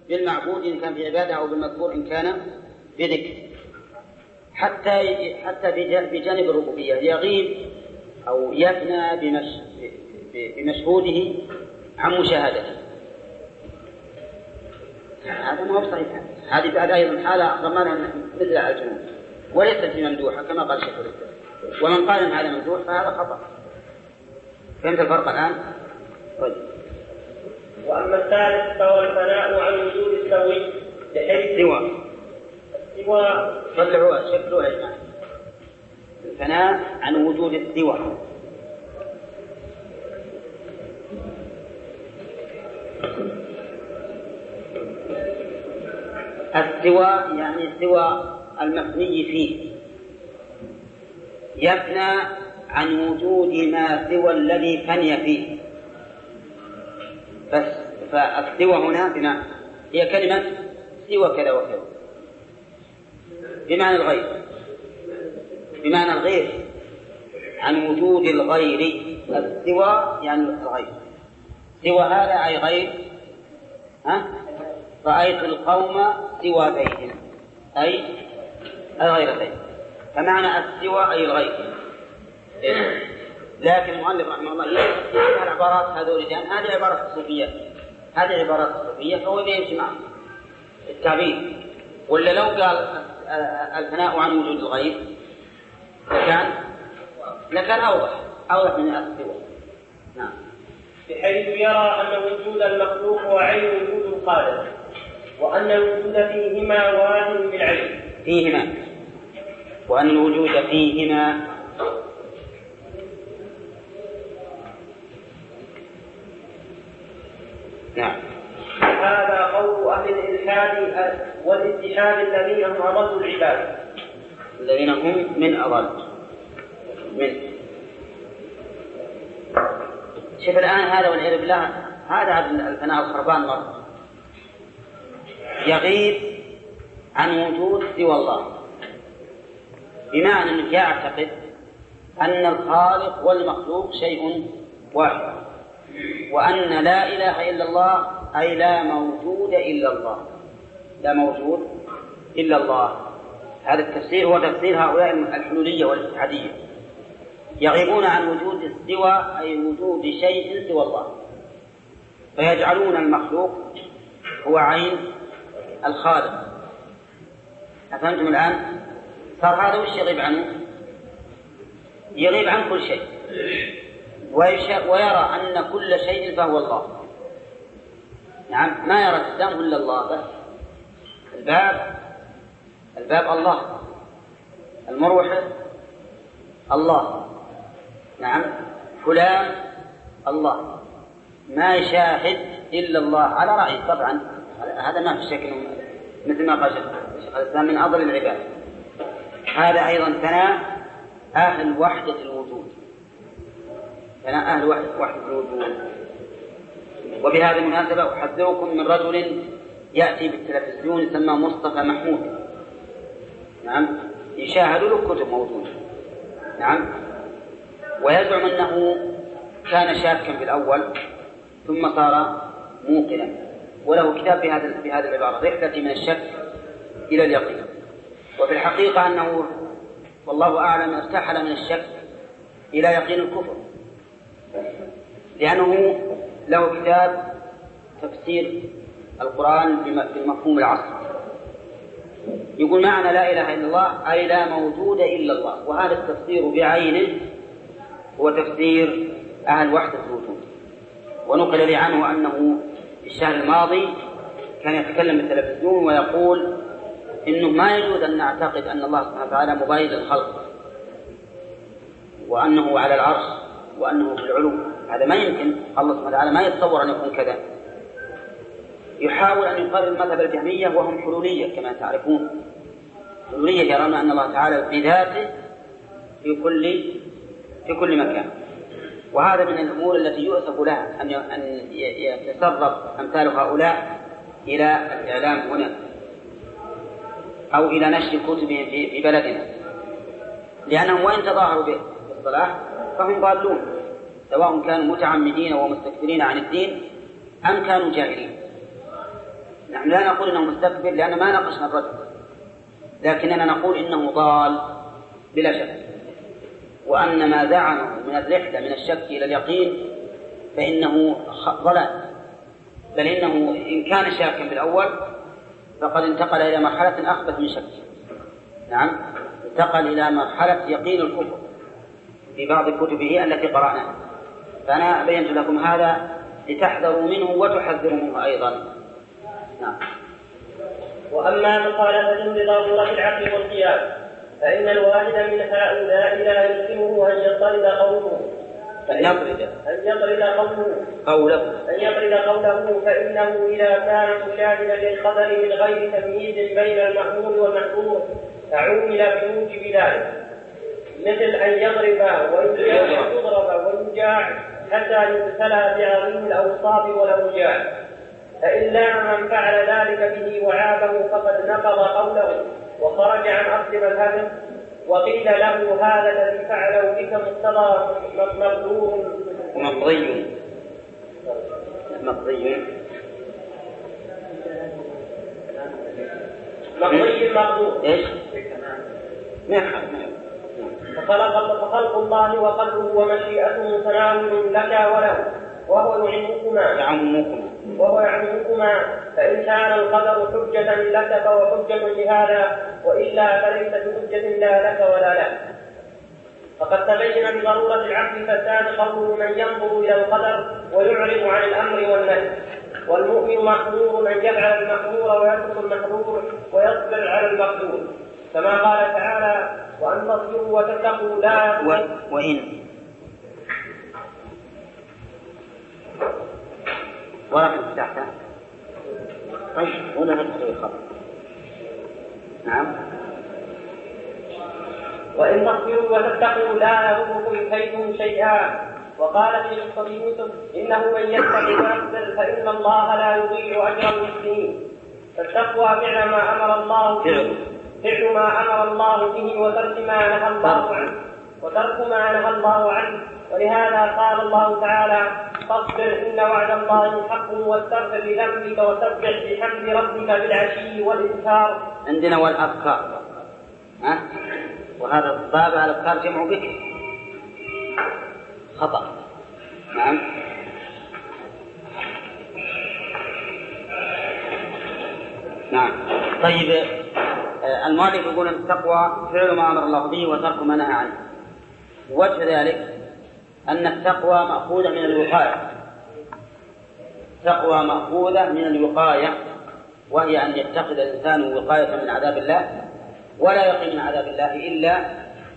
بالمعبود إن كان في عبادة أو بالمذكور إن كان بذكر، حتى بجانب الربوبية يغيب أو يفنى بمشهوده عن مشاهدته. هذا ما هو صحيح. هذه أيضا حالة ضمانها مثل الجنون وليست بممدوحة كما قال شيخ الإسلام، ومن قال هذا ممدوح فهذا خطأ. فهمت الفرق الآن؟ طيب. وأما الثالث فهو الفناء عن وجود السوي بحيث شكله يا جماعة. الفناء عن وجود السوى. السوى يعني سوى المفني فيه، يفنى عن وجود ما سوى الذي فني فيه. فالسوى هنا بمعنى هي كلمة سوى كذا وكذا بمعنى الغير، بمعنى الغير عن وجود الغير. السوى يعني الغير. سوى هذا أي غير. رأيت القوم سوى بيهم أي غير بيهم، فمعنى السوى أي الغير. لكن المؤلف رحمه الله يجعل العبارات هذول لأن هذه عبارات الصوفية، هذه عبارات الصوفية، فهو يمشي معه التعبير. ولا لو قال الفناء عن وجود الغير لكان أوضح من السوى. نعم. بحيث يرى أن وجود المخلوق هو عين وجود الخالق، وأن الوجود فيهما واحد بالعين. فيهما، وأن الوجود فيهما. نعم. هذا قول أهل الإلحاد والاتحاد الذين هم أضل العباد. الذين هم من أضل من. شوف الآن هذا والعياذ بالله، هذا الفناء الخربان مرة يغيب عن وجود سوى الله، بمعنى أنه يعتقد أن الخالق والمخلوق شيء واحد، وأن لا إله إلا الله أي لا موجود إلا الله، لا موجود إلا الله. هذا التفسير هو تفسير هؤلاء الحلولية والاتحادية، يغيبون عن وجود السوى أي وجود شيء سوى الله، فيجعلون المخلوق هو عين الخالق. أفهمتم الآن؟ صار هذا وش يغيب عنه؟ يغيب عن كل شيء، ويرى أن كل شيء فهو الله. نعم، ما يرى الإسلام إلا الله بس. الباب الله، المروحة الله، نعم، فلان الله، ما يشاهد إلا الله على رأي. طبعا هذا ما في شك مثل ما قال شيخ الإسلام من أضل العباد. هذا أيضا ثناء أهل وحدة الوجود، ثناء أهل وحدة الوجود. وبهذه المناسبة أحذركم من رجل يأتي بالتلفزيون يسمى مصطفى محمود، نعم، يشاهد له كتب موجودة، نعم، ويزعم أنه كان شاكا في الأول ثم صار موقنا، وله كتاب بهذه العبارة: رحلتي من الشك إلى اليقين. وفي الحقيقة أنه والله أعلم ارتحل من الشك إلى يقين الكفر، لأنه له كتاب تفسير القرآن بالمفهوم العصري، يقول معنى لا إله إلا الله أي لا موجود إلا الله، وهذا التفسير بعينه هو تفسير أهل وحدة الوجود. ونقل لي عنه أنه في الشهر الماضي كان يتكلم بالتلفزيون ويقول إنه ما يجوز أن نعتقد أن الله سبحانه وتعالى مباين للخلق، وأنه على العرش، وأنه في العلو. هذا ما يمكن، الله سبحانه وتعالى ما يتصور أن يكون كذا. يحاول أن يقرر مذهب الجهمية وهم حلولية كما تعرفون. حلولية يرون أن الله تعالى بذاته في كل مكان، وهذا من الأمور التي يؤسف لها أن يتسرب أمثال هؤلاء إلى الإعلام هنا أو إلى نشر كتبهم في بلدنا، لأنهم وإن تظاهروا بالصلاح فهم ضالون، سواء كانوا متعمدين ومستكبرين عن الدين أم كانوا جاهلين. نحن لا نقول إنه مستكبر لأن ما ناقشنا الرجل، لكننا نقول إنه ضال بلا شك، وأن ما زعمه من الرحلة من الشك إلى اليقين فإنه ضلال، بل إنه إن كان شاكا بالأول فقد انتقل إلى مرحلة أخبث من شك. نعم، انتقل إلى مرحلة يقين الكفر في بعض كتبه التي قرأناها، فأنا بينت لكم هذا لتحذروا منه وتحذروا منه أيضا. نعم. وأما مخالفة بضرورة العقل والقياس فإن الواحد من هؤلاء لا يمكنه أن يطرد قوله فإنه إذا كان مشاهدا للقدر من غير تمييز بين المأمور والمحظور فعومل بموجب ذلك، مثل أن يضرب ويجاع حتى يبتلى بعظيم الأوصاف والأوجاع، فإن لام من فعل ذلك به وعابه فقد نقض قوله وخرج عن أصل مذهبه، وقيل له هذا الذي فعله بك مقتضى مقضي مقدور ايش؟ فخلق الله وقلبه ومشيئته متناول لك وله، وهو يعلمكما، فإن كان القدر حجة لك فهو حجة لهذا، وإلا فليس بحجة لا لك ولا له. فقد تبين بضرورة العقل فساد قوله من ينظر إلى القدر ويعرض عن الأمر والنهي، والمؤمن مأمور أن يفعل المأمور ويترك المحظور ويصبر على المقدور، كما قال تعالى وأن تصبروا وتتقوا لا وإن ورقة تحتها. طيب هنا نقطة الخبر. نعم. وإن تصبروا وتتقوا لا يضركم كيدهم شيئا. وقال في قصة يوسف إنه من يتق ويصبر فإن الله لا يضيع أجر المحسنين. فالتقوى فعل ما أمر الله به وترك ما نهى الله عنه، ولهذا قال الله تعالى فاصبر إن وعد الله حق واستغفر لذنبك وسبح بحمد ربك بالعشي والإبكار. عندنا والأبكار، وهذا الباب على الأبكار جمع بكر، خطأ. نعم. نعم. طيب المؤلف يقول التقوى فعل ما أمر الله به وترك ما نهى عنه. وجه ذلك أن التقوى مأخوذة من الوقاية، تقوى مأخوذة من الوقاية، وهي أن يتخذ الإنسان وقاية من عذاب الله ولا يقي من عذاب الله إلا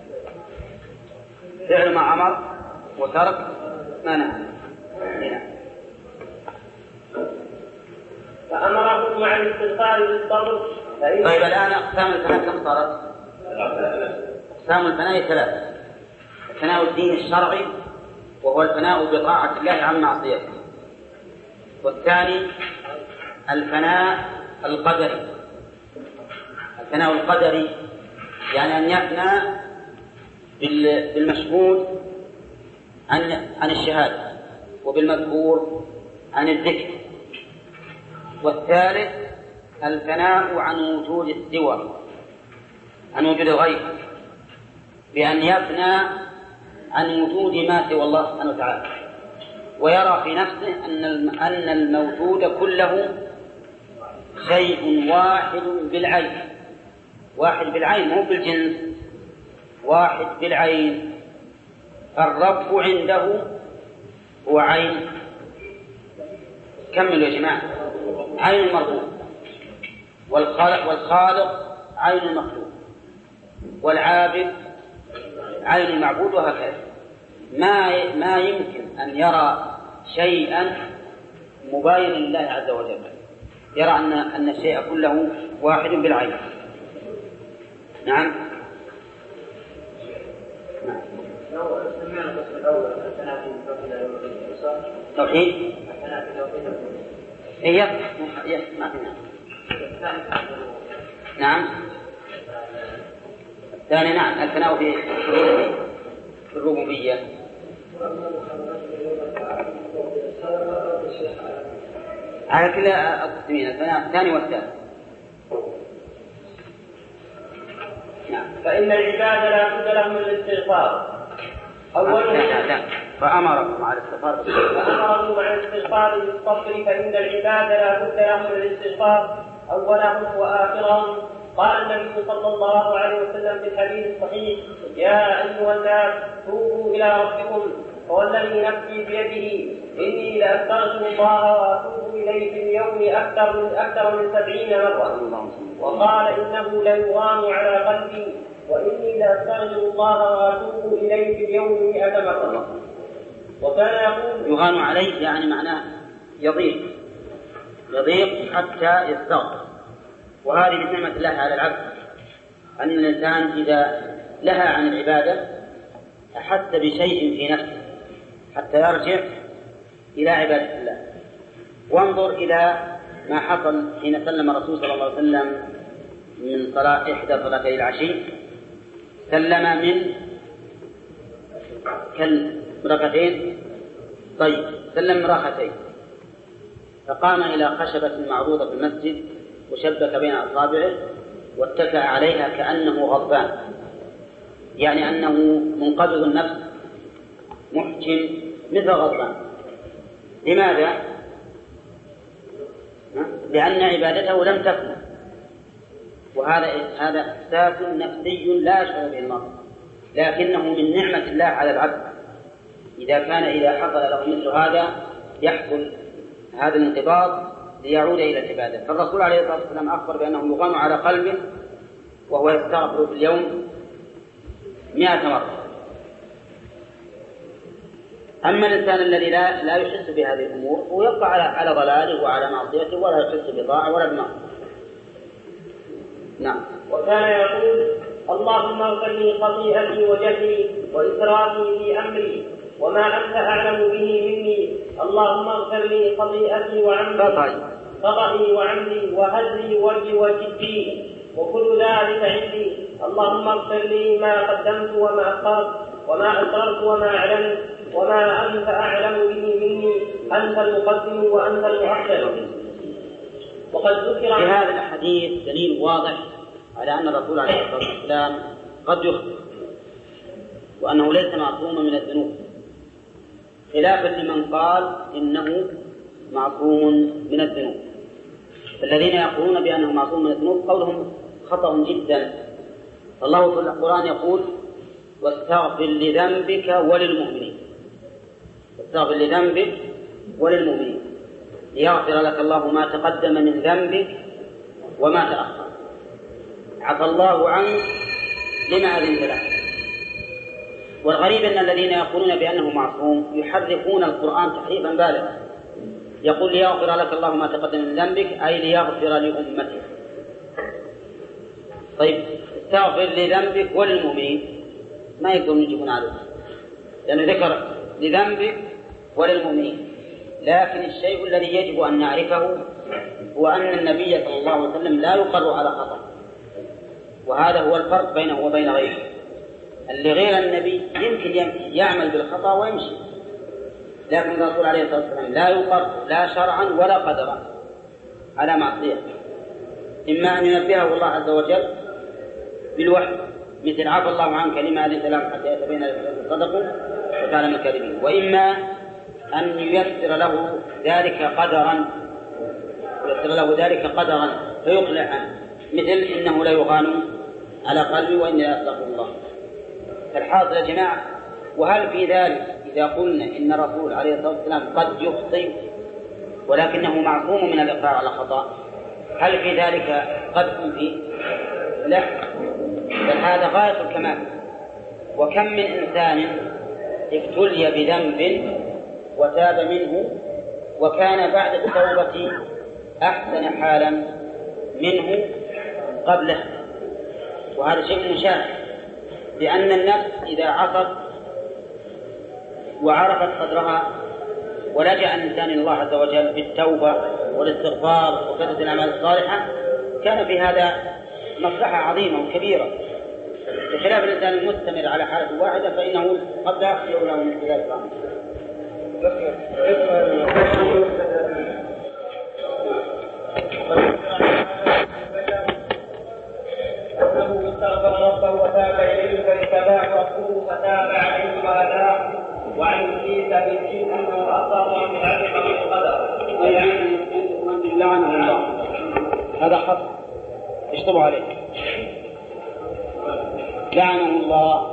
فعل ما أمر وترك ما نهى. فأمره مع الاستغفار بالصبر. طيب الآن أقسام الفناء كم صارت؟ أقسام الفناء ثلاثة: الفناء الدين الشرعي وهو الفناء بطاعة الله عن معصيته، والثاني الفناء القدري. الفناء القدري يعني أن يفنى بالمشهود عن الشهادة وبالمذكور عن الذكر. والثالث الفناء عن وجود السوى، عن وجود الغيب، بأن يفنى عن وجود ما سوى الله سبحانه وتعالى، ويرى في نفسه أن الموجود كله شيء واحد بالعين، واحد بالعين مو بالجنس، واحد بالعين. الرب عنده هو عين، كملوا يا جماعة، عين المربوط، والخالق عين المخلوق، والعابد عين المعبود، وهكذا. ما يمكن أن يرى شيئا مباينا لله عز وجل، يرى أن الشيء كله واحد بالعين. نعم. توحيد إيه ما فينا. نعم. الثاني نعم الفناء في الربوبية. على كلا القسمين الثاني والثالث. نعم. فإن العباد لا بد لهم من الاستغفار. لا. فأمرهم مع الاستغفار بالصبر، فإن العباد لا بد لهم من الاستغفار أولهم وآخرهم. قال النبي صلى الله عليه وسلم في الحديث الصحيح: يا أيها الناس توبوا إلى ربكم، فوالذي نفسي بيده إني لأستغفر الله وأتوب إليه في اليوم أكثر من 70 مرة. وقال: إنه ليغان على قلبي وإني لأستغفر الله وأتوب إليه في اليوم 100 مرة. وكان يقول: يغان عليه يعني معناه يضيق حتى يستغفر. وهذه من نعمة الله على العبد، أن الإنسان إذا لها عن العبادة أحس بشيء في نفسه حتى يرجع إلى عبادة الله. وانظر إلى ما حصل حين سلم الرسول صلى الله عليه وسلم من صلاة إحدى صلاتي العشي، سلم من ركعتين، طيب سلم ركعتين، فقام إلى خشبة معروضة في المسجد وشبك بين أصابعه واتكأ عليها كأنه غضبان، يعني أنه منقبض النفس محكم مثل غضبان. لماذا؟ لأن عبادته لم تكن، وهذا إحساس نفسي لا يشعر به المرء، لكنه من نعمة الله على العبد. إذا حصل له مثل هذا يحصل هذا الانقباض ليعود إلى العبادة. فالرسول عليه الصلاة والسلام أخبر بأنه يغان على قلبه وهو يستغفر في اليوم 100 مرة. أما الإنسان الذي لا يحس بهذه الأمور هو يبقى على ضلاله وعلى معصيته ولا يحس بطاعة ولا بمعصية. نعم. وكان يقول: اللهم اغفر لي خطيئتي وجهلي وإسرافي في أمري وما أنت أعلم به مني. اللهم اغفر لي خطيئتي وعمدي خطئي وعمدي وهزلي وجدي وكل ذلك عندي. اللهم اغفر لي ما قدمت وما أخرت وما أسررت وما أعلنت وما أنت أعلم به مني. أنت المقدم وأنت المؤخر. وقد ذكر في هذا الحديث دليل واضح على أن الرسول عليه الصلاة والسلام قد يخطئ وأنه ليس معصوما من الذنوب، خلافا لمن قال إنه معصوم من الذنوب. الذين يقولون بأنه معصوم من الذنوب قولهم خطأ جدا. الله في القرآن يقول: واستغفر لذنبك وللمؤمنين، واستغفر لذنبك وللمؤمنين ليغفر لك الله ما تقدم من ذنبك وما تأخر. عفى الله عنك لما أذنت له. والغريب أن الذين يقولون بأنه معصوم يحرفون القرآن تحريفا بالغا. يقول: ليغفر لك الله ما تقدم من ذنبك، أي ليغفر لأمتك. طيب استغفر لذنبك وللمؤمنين، ما يقدرون يجيبون عليه، لأنه ذكر لذنبك وللمؤمنين. لكن الشيء الذي يجب أن نعرفه هو أن النبي صلى الله عليه وسلم لا يقر على خطأ، وهذا هو الفرق بينه وبين غيره. اللي غير النبي يمكن يعمل بالخطأ ويمشي، لكن الرسول عليه الصلاة والسلام لا يقر لا شرعا ولا قدرا على معصية. إما أن ينبهه الله عز وجل بالوحي مثل: عفى الله عنك لما أذنت لهم حتى يتبين لك صدقوا وكان من الكاذبين، وإما أن ييسر له ذلك قدرا فيقلع عنه، مثل: إنه لا يغان على قلبي وإني لا أستغفر الله. فالحاصل يا جماعة، وهل في ذلك إذا قلنا إن الرسول عليه الصلاة والسلام قد يخطئ ولكنه معصوم من الإقرار على خطأ، هل في ذلك قد فيه؟ لا، بل هذا غاية الكمال. وكم من إنسان ابتلي بذنب وتاب منه وكان بعد التوبة أحسن حالا منه قبله، وهذا شيء مشاهد، لأن النفس إذا عصت وعرفت قدرها ولجأ الإنسان إلى الله عز وجل بالتوبة والاستغفار وكثرة الأعمال الصالحة كان في هذا مصلحة عظيمة وكبيرة، بخلاف الإنسان المستمر على حالة واحدة فإنه قد لا يخلو له من خلال الأمر. وأخبرنا بهذه القدر. من لعنه الله هذا خطأ اشتبه عليه. لعنه الله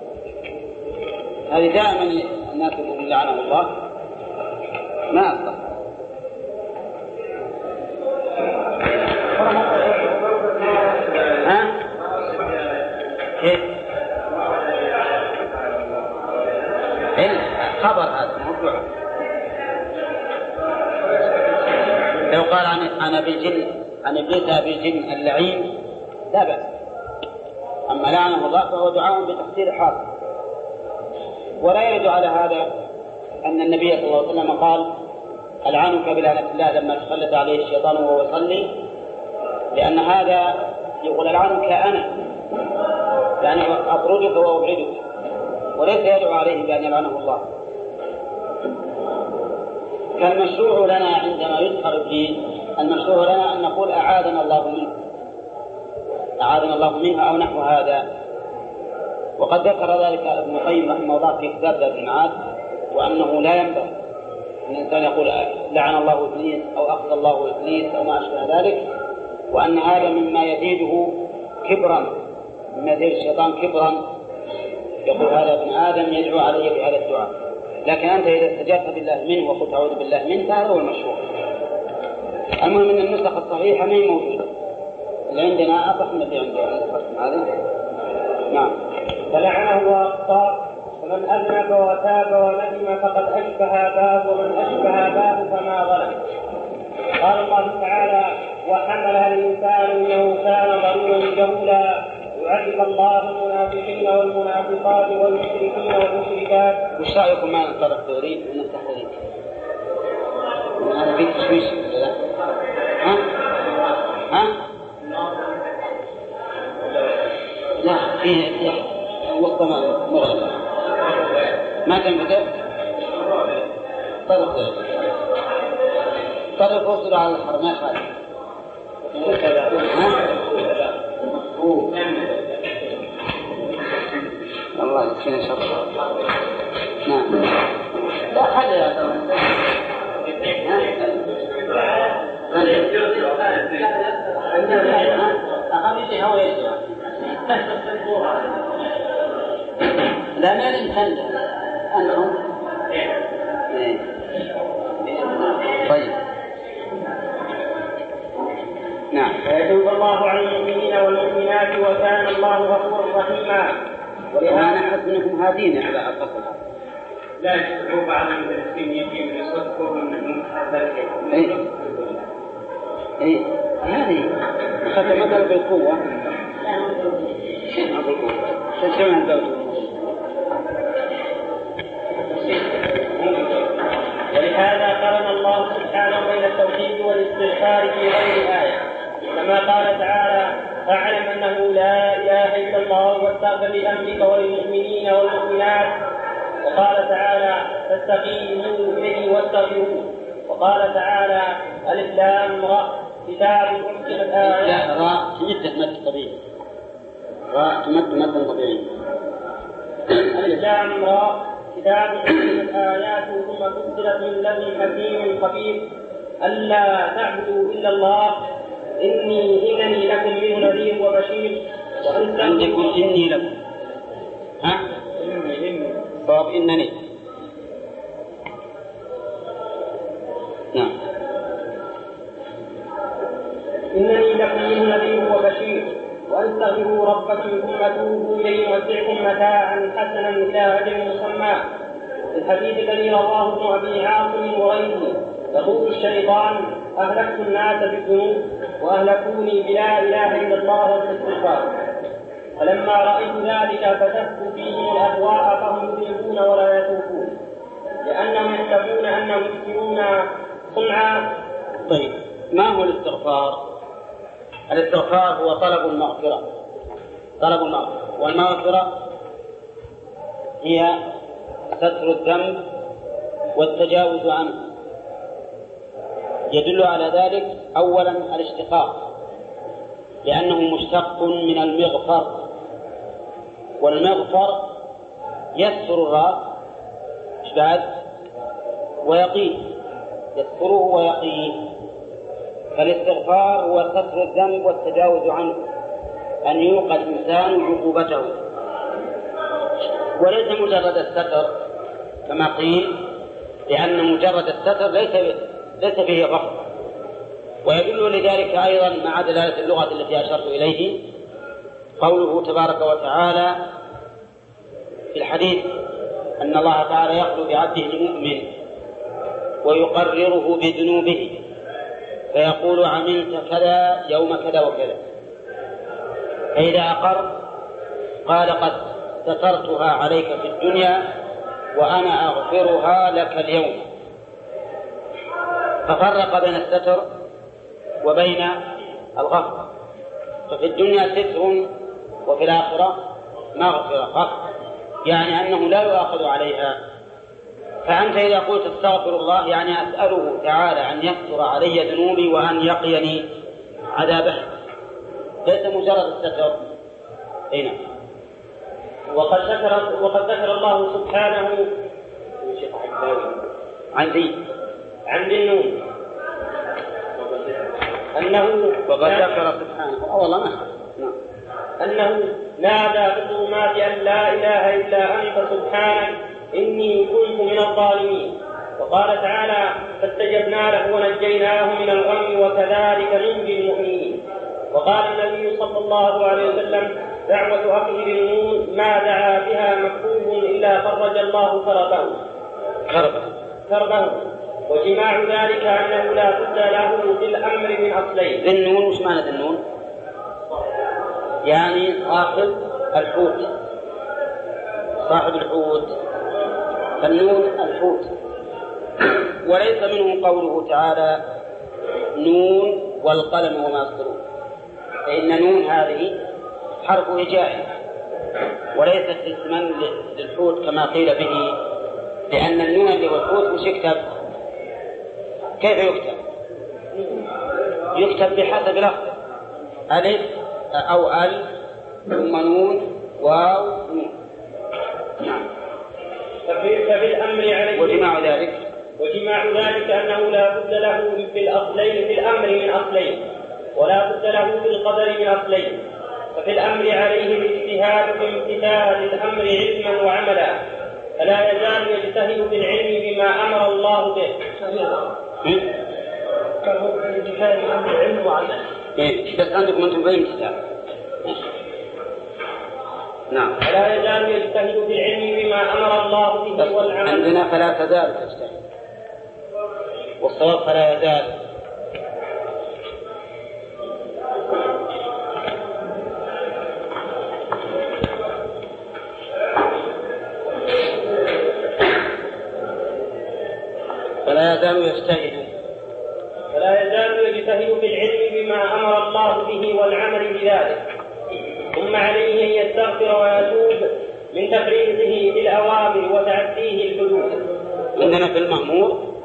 هذه دائما الناس يقولون لعنه الله ما أصدق. ها؟ كيف؟ خبر هذا موضوع. لو قال أنا بالجن أنا إبليس بالجن اللعين لا بأس. أما لعنه الله فهو دعاء بتفسير حاصل. ولا يرد على هذا أن النبي صلى الله عليه وسلم قال ألعنك بلعنة الله لما تسلط عليه الشيطان وهو يصلي، لأن هذا يقول ألعنك أنا يعني أطردك وأبعدك، وليس يدعو عليه بأن يلعنه الله. فالمشروع لنا عندما يذكر الدين المشروع لنا أن نقول أعاذنا الله منه، أعاذنا الله منها أو نحو هذا. وقد ذكر ذلك ابن القيم رحمه الله في كتاب زاد المعاد، وأنه لا ينبغي أن الإنسان يقول لعن الله إبليس أو أخذ الله إبليس أو ما أشبه ذلك، وأن هذا مما يزيده كبرا، مما يزيد الشيطان كبرا، يقول هذا ابن آدم يدعو عليه بهذا الدعاء. لكن أنت إذا استجبت بالله منه وقلت أعوذ بالله منه فهذا هو المشروع. المهم أن النسخ الصحيحة ما هي موجودة، اللي عندنا أصح من اللي عندنا هذا. نعم. فلعنه وأخطأ، ومن أذنب وتاب وندم فقد أشبه باب، ومن أشبه باب فما ظلم. قال الله تعالى وحملها الإنسان إنه كان ظلوما جهولا، يعذب الله المنافقين والمنافقات والمشركين والمشركات. وش رأيكم ما نطرق توريد ونفتح توريد؟ هذا فيه تشويش ولا ها؟ ها؟ لا فيه وقت مغلق ما تنفتح طرق توريد طرق وصل على الحرمات هذه. ها؟ الله يكفينا شر. نعم. لا حد يا ترى. لا ما ننتهي أنهم. طيب. نعم. ويتوب الله على المؤمنين والمؤمنات وكان الله غفورا رحيما. ولهذا نحس منكم هادين على القصر. لا يستطيعوا بعض المدرسين يجي يصدقوا من هذا اي هذه خدت مثلا بالقوة. شو عن ذلك؟ ولهذا قرن الله سبحانه بين التوحيد والاستغفار في غير آية، كما قال تعالى فاعلم أنه لا إله إلا الله واستغفر لأمرك وللمؤمنين والمؤمنات. وقال تعالى فاستقيموا إليه واستغفروه. وقال تعالى ألف لام را كتاب أحكمت آياته. لا راء تمد مد طبيعي. راء تمد مد طبيعي. ألف لام را كتاب أحكمت آياته ثم فصلت من لدن حكيم خبير ألا تعبدوا إلا الله إنني لكم منه نذير وبشير. عندكم إني لكم ها؟ صواب إنني. نعم. إنني لكم منه نذير وبشير وأستغفروا ربكم ثم توبوا إليه يمتعكم متاعا حسنا إلى أجل مسمى. الحديث الذي رواه ابن أبي عاصم وغيره يقول الشيطان أهلكت الناس بالذنوب وأهلكوني بلا إله إلا الله والاستغفار. فلما رأيت ذلك فتحت فيهم الأهواء فهم يذنبون ولا يتوبون لأنهم يحسبون أنهم يحسنون صنعا. طيب ما هو الاستغفار؟ الاستغفار هو طلب المغفرة. طلب المغفرة والمغفرة هي ستر الذنب والتجاوز عنه. يدل على ذلك أولا الاشتقاق لأنه مشتق من المغفر، والمغفر يستر الرأس بعد ويقيه، يستره ويقيه. فالاستغفار هو ستر الذنب والتجاوز عنه، أن يوقى الإنسان عقوبته، وليس مجرد الستر كما قيل، لأن مجرد الستر ليس فيه غفر. ويدل لذلك أيضا مع دلالة اللغة التي أشرت إليه قوله تبارك وتعالى في الحديث أن الله تعالى يخلو بعبده المؤمن ويقرره بذنوبه فيقول عملت كذا يوم كذا وكذا، فإذا أقر قال قد سترتها عليك في الدنيا وأنا أغفرها لك اليوم، ففرق بين الستر وبين الغفر. ففي الدنيا ستر وفي الآخرة مغفرة غفر، يعني أنه لا يؤاخذ عليها. فأنت إذا قلت استغفر الله يعني أسأله تعالى أن يستر علي ذنوبي وأن يقيني عذابه، ليس مجرد الستر. هنا وقد ذكر الله سبحانه عن ذي النون أنه وقد ذكر سبحانه والله أنه نادى في الظلمات أن لا إله إلا أنت سبحانك إني كنت من الظالمين. وقال تعالى فاستجبنا له ونجيناه من الغم وكذلك ننجي المؤمنين. وقال النبي صلى الله عليه وسلم دعوة أخيه بالنون ما دعا بها مكروه إلا فرج الله كربه. وجماع ذلك أنه لا بد له في الأمر من أصلين. النون وش معنى النون؟ يعني صاحب الحوت، فالنون الحوت. وليس منه قوله تعالى نون والقلم وما يسطرون، فإن نون هذه حرف هجاء وليست اسما للحوت كما قيل به، لأن النون اللي هو الحوت وش يكتب؟ كيف يكتب بحسب لفظ ألف أو ال ثم نون واو نون. ففي الأمر عليه وجماع ذلك أنه لا بد له في الأمر من أصلين ولا بد له في القدر من أصلين. ففي الأمر عليه الاجتهاد في امتثال الأمر علما وعملا، فلا يزال يجتهد بالعلم بما أمر الله به. امتثال الأمر علم وعمل. بس عندكم أنتم بين امتثال. نعم. فلا يزال يجتهد بالعلم بما أمر الله به والعمل. عندنا فلا تزال تجتهد، والصواب فلا يزال. فلا يزال يجتهد بالعلم بما أمر الله به والعمل بذلك. ثم عليه أن يستغفر ويتوب من تفريطه في الأوامر وتعديه الحدود. عندنا في المأمور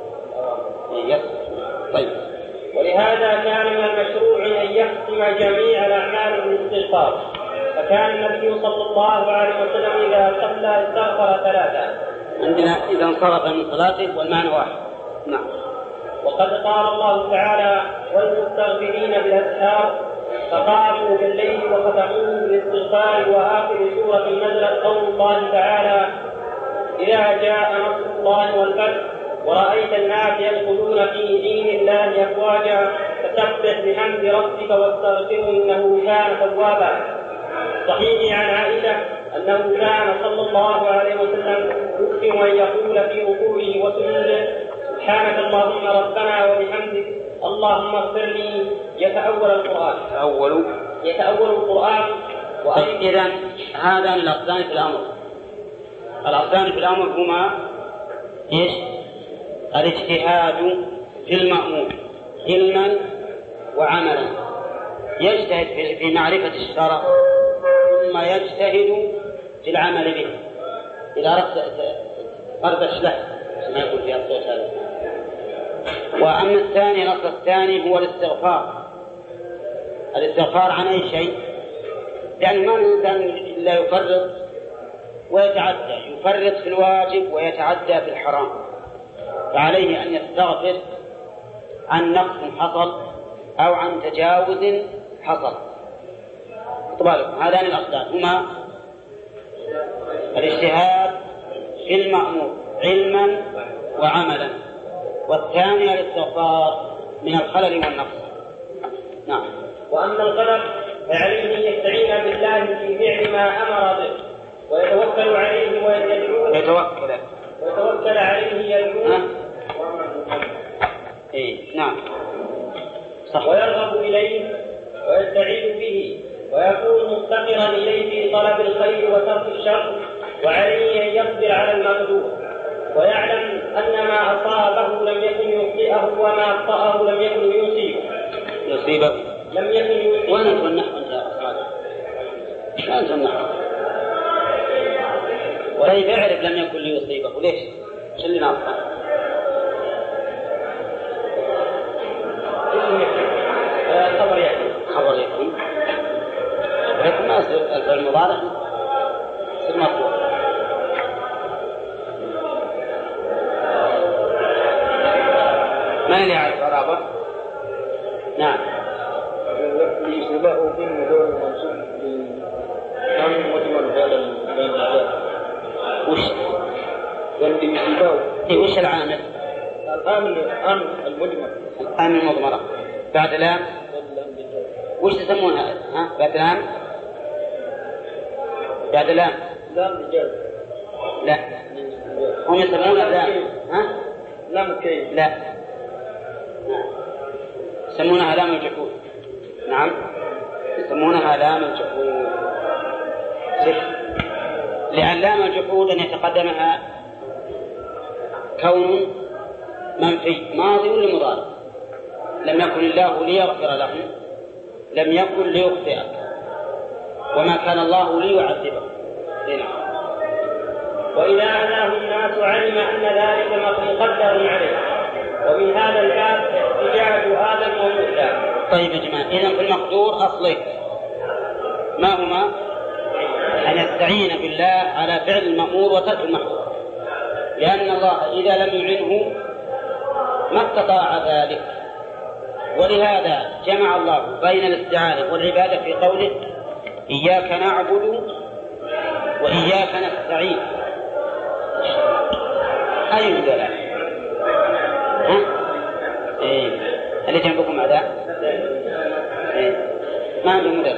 طيب. ولهذا كان من المشروع أن يختم جميع الأعمال بالاستغفار، فكان النبي صلى الله عليه وسلم إذا صلى استغفر ثلاثا. عندنا إذا انصرف من صلاته والمعنى واحد. نعم. وقد قال الله تعالى والمستغفرين بالأسحار فقاموا بالليل وختموه بالاستغفار. وآخر سورة نزلت قول الله تعالى إذا جاء نصر الله والفتح ورأيت الناس يدخلون في دين الله أفواجا فسبح بحمد ربك واستغفره إنه كان توابا. صحيح عن عائشة أنه كان صلى الله عليه وسلم يكثر أن يقول في ركوعه وسجوده سبحانك اللهم ربنا وبحمدك اللهم اغفر لي. يتأول القرآن. إذن هذان الأصلان في الأمر. الأصلان في الأمر هما إيش؟ الاجتهاد في المأمور علما وعملا، يجتهد في معرفة الشرع ثم يجتهد في العمل به. إذا أردت أردش له ما يقول في الصوت هذا. وأما الثاني الأصل الثاني هو الاستغفار عن أي شيء، يعني ما الإنسان إلا يفرط ويتعدى، يفرط في الواجب ويتعدى في الحرام، فعليه أن يستغفر عن نقص حصل أو عن تجاوز حصل. طبعا هذان الأقدام هما الاجتهاد في المأمور علما وعملا، والثاني الاستغفار من الخلل والنقص. نعم. وأما القدر فعليه أن يستعين بالله في فعل ما أمر به ويتوكل عليه ويدعوه ويتوكل عليه يدعوه. نعم صح. ويرغب إليه ويستعين به ويكون مفتقرا إليه في طلب الخير وترك الشر، وعليه أن يصبر على المقدور ويعلم أن ما أصابه لم يكن يخطئه وما أخطأه لم يكن يصيبه. وين أنت والنحو أنت النحو وليس يعرف لم يكن ليصيبه. ليش؟ شو اللي ناقصه؟ خبر يكون ما يصير الفعل المضارع يصير مرفوع. من اللي يعرف إعرابه؟ نعم. يشبهه في المدور المنصوب كان مجمل هذا وش؟ وش العامل؟ العامل المجمل. العامل المضمرة بعد لام. وش تسمونها؟ بعد لام؟ بعد لام؟ لام رجال. لا. هم يسمونها لام. لام كي. لا. يسمونها لام الجحود. نعم. يسمونها لام الجحود. لأن لام الجحود أن يتقدمها كون منفي ماضي ولا مضارع. لم يكن الله ليغفر لهم، لم يكن ليخطئك، وما كان الله ليعذبه. وإذا أتاه الناس علم أن ذلك مقدر عليه، ومن هذا الباب احتجاج آدم وموسى. طيب يا جماعة، إذن في المقدور أصلين ما هما؟ أن يستعين بالله على فعل المأمور وترك المحظور، لأن الله إذا لم يعنه ما استطاع ذلك. ولهذا جمع الله بين الاستعانة والعبادة في قوله إياك نعبد وإياك نستعين. أي مدلع؟ اللي جنبكم هذا ما عنده مدلع.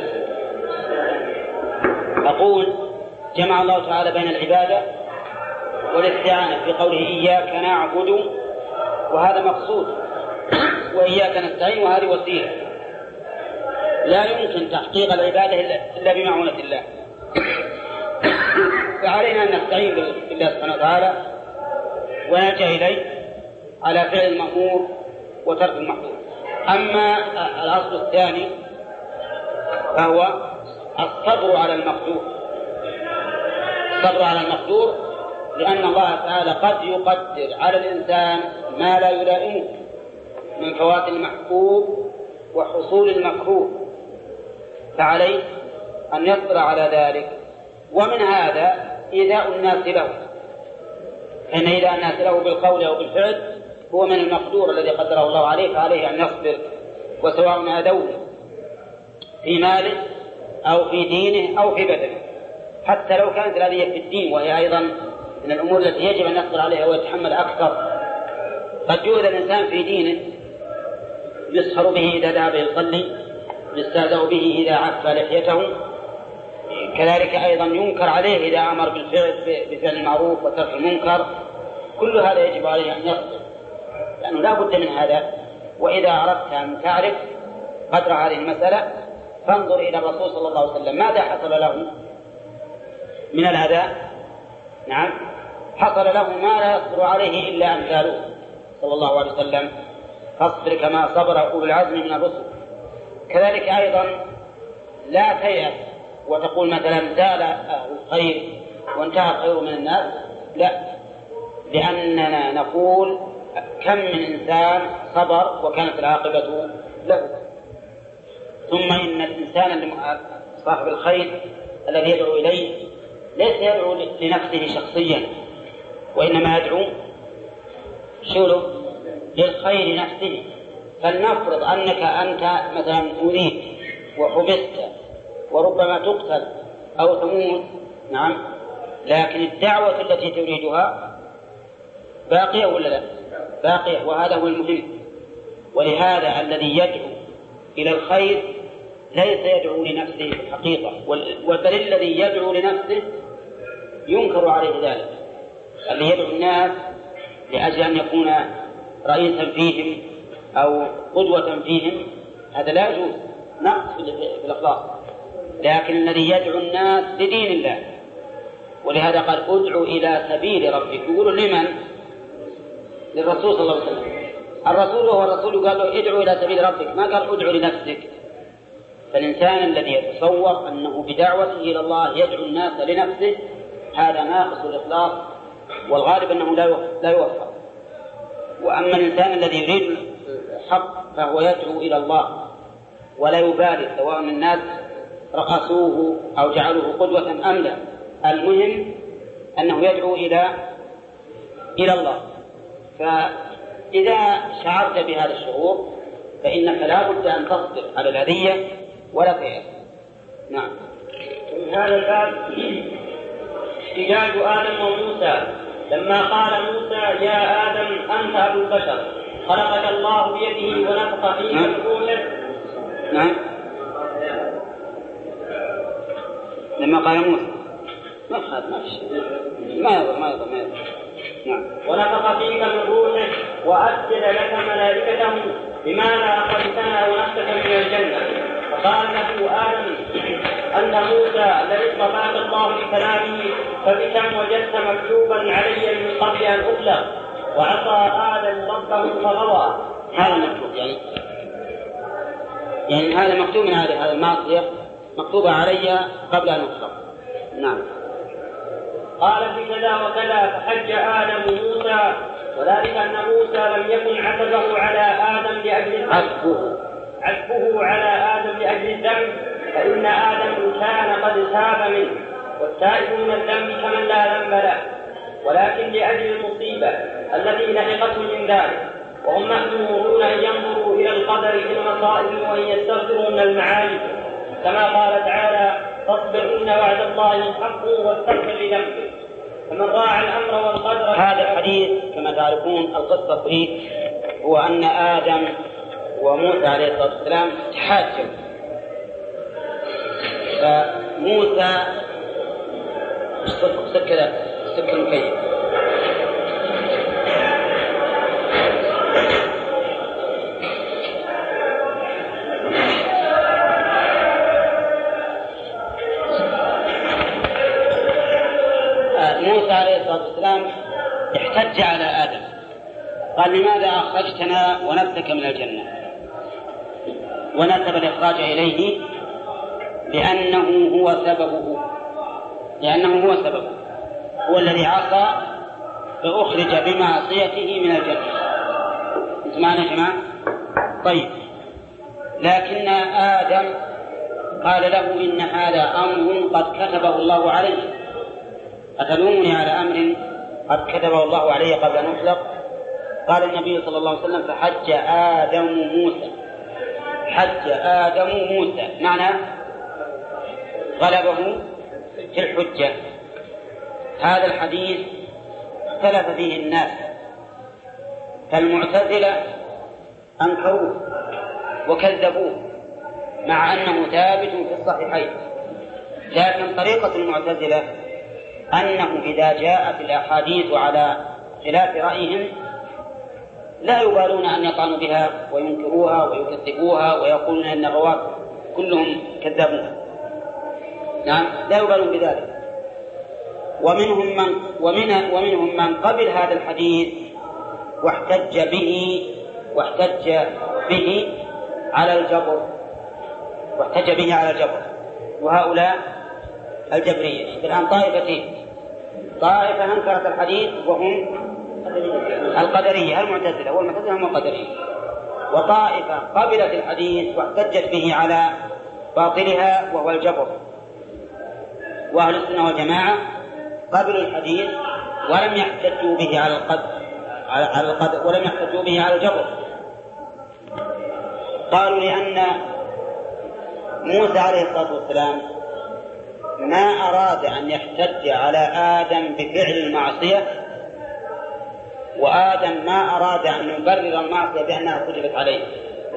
أقول جمع الله تعالى بين العبادة والاستعانة في قوله إياك نعبد، وهذا مقصود، وإياك نستعين، وهذه وسيلة. لا يمكن تحقيق العبادة إلا بمعونة الله، فعلينا أن نستعين بالله سبحانه وتعالى ونلجأ إليه على فعل المأمور وترك المحظور. أما الأصل الثاني فهو الصبر على المقدور. الصبر على المقدور لأن الله تعالى قد يقدر على الإنسان ما لا يلائمه من فوات المحبوب وحصول المكروه، فعليه أن يصبر على ذلك. ومن هذا إيذاء الناس له، فإن إيذاء الناس له بالقول أو بالفعل هو من المقدور الذي قدره الله عليه، فعليه أن يصبر، وسواء أذوه في ماله أو في دينه أو في بدنه، حتى لو كانت الأذية في الدين، وهي أيضا من الأمور التي يجب أن يصبر عليها ويتحمل أكثر. قد يؤذى الإنسان في دينه، يسخر به إذا ذهب يصلي، يستهزأ به إذا عف لحيته، كذلك أيضا ينكر عليه إذا أمر بفعل المعروف وترك المنكر. كل هذا يجب عليه أن يصبر، لأنه لا بد من هذا. وإذا أردت أن تعرف قدر هذه المسألة فانظر إلى الرسول صلى الله عليه وسلم ماذا حصل له من الأذى. نعم، حصل له ما لا يصبر عليه إلا أمثاله صلى الله عليه وسلم، فاصبر كما صبر أولو العزم من الرسل. كذلك أيضا لا تيأس وتقول مثلا زال أهل الخير وانتهى الخير من الناس، لا، لأننا نقول كم من إنسان صبر وكانت العاقبة له. ثم إن الإنسان صاحب الخير الذي يدعو إليه ليس يدعو لنفسه شخصيا، وإنما يدعو شو للخير نفسه. فلنفرض أنك أنت مثلا أريد وحبست وربما تقتل أو تموت، نعم، لكن الدعوة التي تريدها باقية ولا لا؟ باقية، وهذا هو المهم. ولهذا الذي يدعو إلى الخير ليس يدعو لنفسه في الحقيقة، بل الذي يدعو لنفسه ينكر عليه ذلك. الذي يدعو الناس لأجل أن يكون رئيسا فيهم أو قدوة فيهم هذا لا يجوز، نقص في الأخلاق. لكن الذي يدعو الناس لدين الله، ولهذا قال ادعو إلى سبيل ربك. يقولوا لمن؟ للرسول صلى الله عليه وسلم. الرسول هو الرسول قال له ادعو إلى سبيل ربك، ما قال ادعو لنفسك. فالإنسان الذي يتصور أنه بدعوته إلى الله يدعو الناس لنفسه هذا ناقص الإخلاص، والغالب أنه لا يوفق. وأما الإنسان الذي يريد الحق فهو يدعو إلى الله ولا يبالي سواء الناس رقصوه أو جعلوه قدوة أم لا، المهم أنه يدعو إلى الله. فإذا شعرت بهذا الشعور فإنك لا بد أن تصبر على الأذية ولا تيأس. نعم. من هذا الباب احتجاج آدم وموسى لما قال موسى يا آدم أنت أبو البشر خلقك الله بيده ونفخ فيك من روحه. نعم. لما قال موسى ما يضر. نعم. ونفخ فيك من روحه وأسجد لك ملائكته بماذا أخرجتنا ونفسك من الجنة. فقال له آدم أنت موسى الذي اصطفاك الله بكلامه فبكم وجدت مكتوبا علي من قبل أن أخلق. وعصى آدم ربه فغوى. هذا مكتوب يعني هذا مكتوب من هذه المعصية مكتوبة علي قبل أن أخلق. نعم. قال في كذا وكذا فحج آدم موسى وذلك أن موسى لم يكن عتبه على آدم لأجل عتبه على آدم لأجل الذنب، فإن آدم كان قد تاب منه، والتائب من الذنب كمن لا ذنب له، ولكن لأجل المصيبة التي لحقتهم من ذلك. وهم مأمورون أن ينظروا إلى القدر في المصائب وأن يستغفروا من المعايب، كما قال تعالى فاصبر إن وعد الله حق واستغفر لذنبك. فمن راعى الأمر والقدر. هذا الحديث كما تعرفون القصة فيه هو أن آدم وموسى عليه الصلاة والسلام تحاجوا. فموسى سكر المكيف. موسى عليه الصلاة والسلام احتج على آدم قال لماذا أخرجتنا ونفسك من الجنة، ونسب الإخراج إليه لأنه هو سببه، هو الذي عصى فأخرج بمعصيته من الجنة. انت معنا يا جماعة؟ طيب، لكن آدم قال له إن هذا أمر قد كتبه الله عليه، أتلومني على أمر قد كتبه الله عليه قبل أن أخلق؟ قال النبي صلى الله عليه وسلم فحج آدم موسى معنى غلبه في الحجة. هذا الحديث اختلف فيه الناس، فالمعتزلة أنكروه وكذبوه مع أنه ثابت في الصحيحين. لكن طريقة المعتزلة أنه إذا جاءت الأحاديث على خلاف رأيهم لا يبالون أن يطعنوا بها وينكروها ويكذبوها ويقولون أن الرواة كلهم كذبون. نعم، لا يبالون بذلك. ومنهم من قبل هذا الحديث واحتج به على الجبر، وهؤلاء الجبرية. الآن طائفة أنكرت الحديث وهم القدرية المعتزلة، والمعتزلة هم القدرية. وطائفة قبلت الحديث واحتجت به على باطلها وهو الجبر. وأهل السنة والجماعة قبلوا الحديث ولم يحتجوا به على القدر، على القدر ولم يحتجوا به على الجبر. قالوا لأن موسى عليه الصلاة والسلام ما أراد أن يحتج على آدم بفعل المعصية، وآدم ما أراد أن يبرر المعصية بأنها كتبت عليه،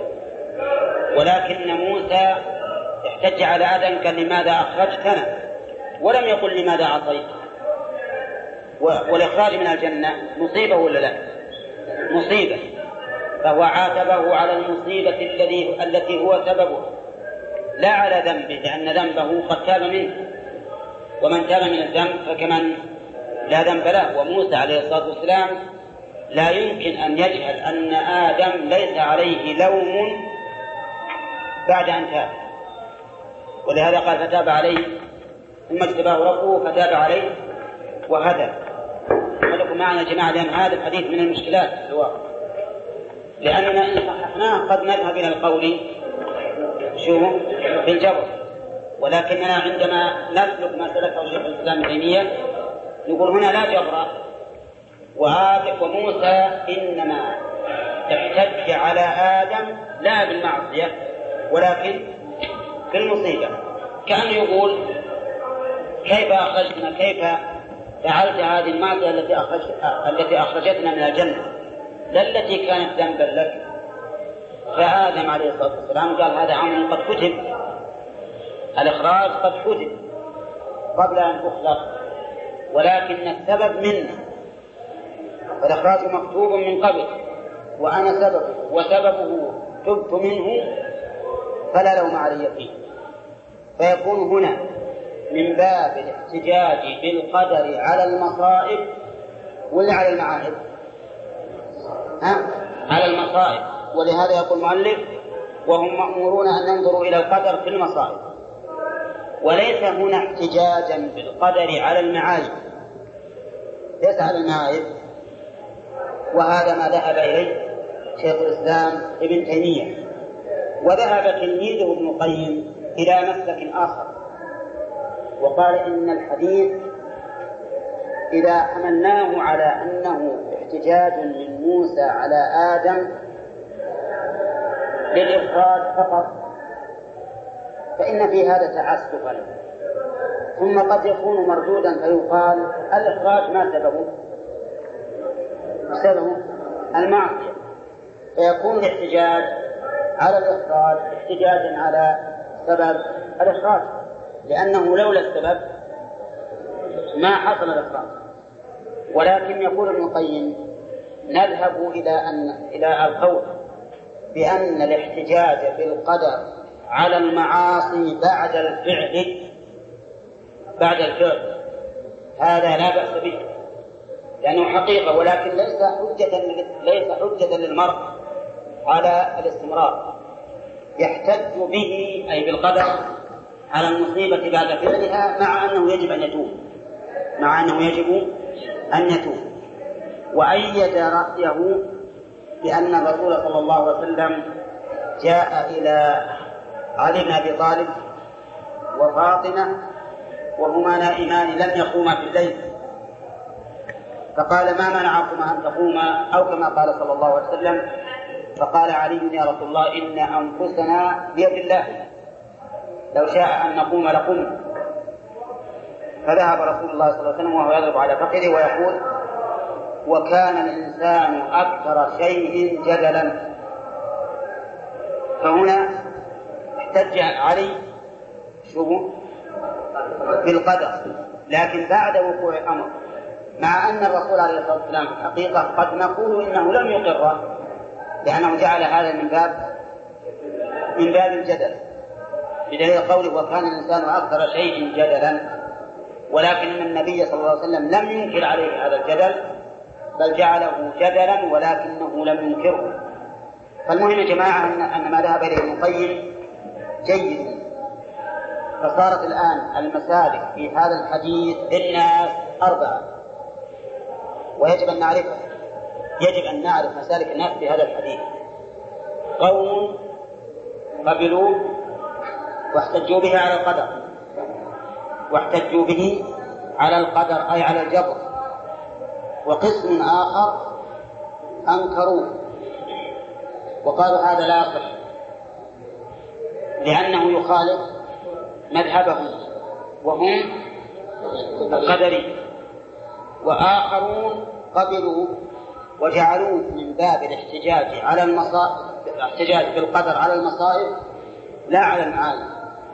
ولكن موسى احتج على آدم قال لماذا أخرجتنا، ولم يقل لماذا عصيت. والإخراج من الجنة مصيبة ولا لا؟ مصيبة، فهو عاتبه على المصيبة التي هو سببه لا على ذنبه، لأن ذنبه قد تاب منه، ومن تاب من الذنب فكمن لا ذنب له. وموسى عليه الصلاة والسلام لا يمكن أن يجهل أن آدم ليس عليه لوم بعد أن تاب، ولهذا قال فتاب عليه ثم اجتباه ربه فتاب عليه وهدى. ولكم معنا يا جماعة لأن هذا الحديث من المشكلات في الواقع، لأننا إن صححناه قد نذهب إلى القول في الجبر، ولكننا عندما نسلك ما سلكه شيخ الإسلام ابن تيمية نقول هنا لا جبر، وموسى إنما احتج على آدم لا بالمعصية ولكن بالمصيبة، كأنه يقول كيف أخرجتنا، كيف فعلت هذه المعصية التي أخرجتنا من الجنة، لا التي كانت ذنبا لك. فآدم عليه الصلاة والسلام قال هذا عمل قد كتب، الإخراج قد كتب قبل أن تخلق، ولكن السبب منا، فالإخراج مكتوب من قبل وأنا سببه، وسببه تبت منه فلا لوم علي فيه. فيكون هنا من باب الاحتجاج بالقدر على المصائب ولا على المعاهد؟ على المصائب. ولهذا يقول المؤلف وهم مأمورون أن ينظروا إلى القدر في المصائب، وليس هنا احتجاجا بالقدر على المعايب، ليس على المعايب. وهذا ما ذهب إليه شيخ الإسلام ابن تيمية، وذهب تلميذه ابن القيم إلى مسلك آخر، وقال إن الحديث إذا حملناه على أنه احتجاج من موسى على آدم للإخراج فقط فإن في هذا تعسفا، ثم قد يكون مردودا فيقال الإخراج ما سببه؟ سببه المعصية، فيكون الاحتجاج على الإخراج احتجاجا على سبب الإخراج، لأنه لولا السبب ما حصل الإخراج. ولكن يقول ابن القيم نذهب إلى القول بأن الاحتجاج بالقدر على المعاصي بعد الفعل هذا لا بأس به، لأنه حقيقة، ولكن ليس حجة للمرء على الاستمرار. يحتج به أي بالقدر على المصيبة بعد فعلها، مع أنه يجب أن يتوب. وأيد رأيه بأن الرسول صلى الله عليه وسلم جاء إلى علي بن أبي طالب وفاطمة وهما نائمان لم يقوما في الليل، فقال ما منعكما أن تقوما، أو كما قال صلى الله عليه وسلم، فقال علي يا رسول الله إن أنفسنا بيد الله لو شاء أن نقوم لقمنا. فذهب رسول الله صلى الله عليه وسلم وهو يضرب على فخذه ويقول وكان الإنسان أكثر شيء جدلا. فهنا احتج علي بالقدر، لكن بعد وقوع الأمر، مع أن الرسول عليه الصلاة والسلام في الحقيقة قد نقول إنه لم يقره، لأنه جعل هذا من باب الجدل بدليل قوله وكان الإنسان أكثر شيء جدلا، ولكن النبي صلى الله عليه وسلم لم ينكر عليه هذا الجدل، بل جعله جدلا ولكنه لم ينكره. فالمهم يا جماعة أن ما ذهب إليه ابن القيم جيد. فصارت الآن المسالك في هذا الحديث للناس 4، ويجب أن نعرفها. يجب أن نعرف مسالك الناس في هذا الحديث. قوم قبلوا واحتجوا به على القدر، واحتجوا به على القدر أي على الجبر. وقسم آخر أنكروه وقالوا هذا لا يصح لأنه يخالف مذهبهم وهم القدري، وآخرون قبلوا وجعلوه من باب الاحتجاج على الاحتجاج بالقدر على المصائب لا على المعاني.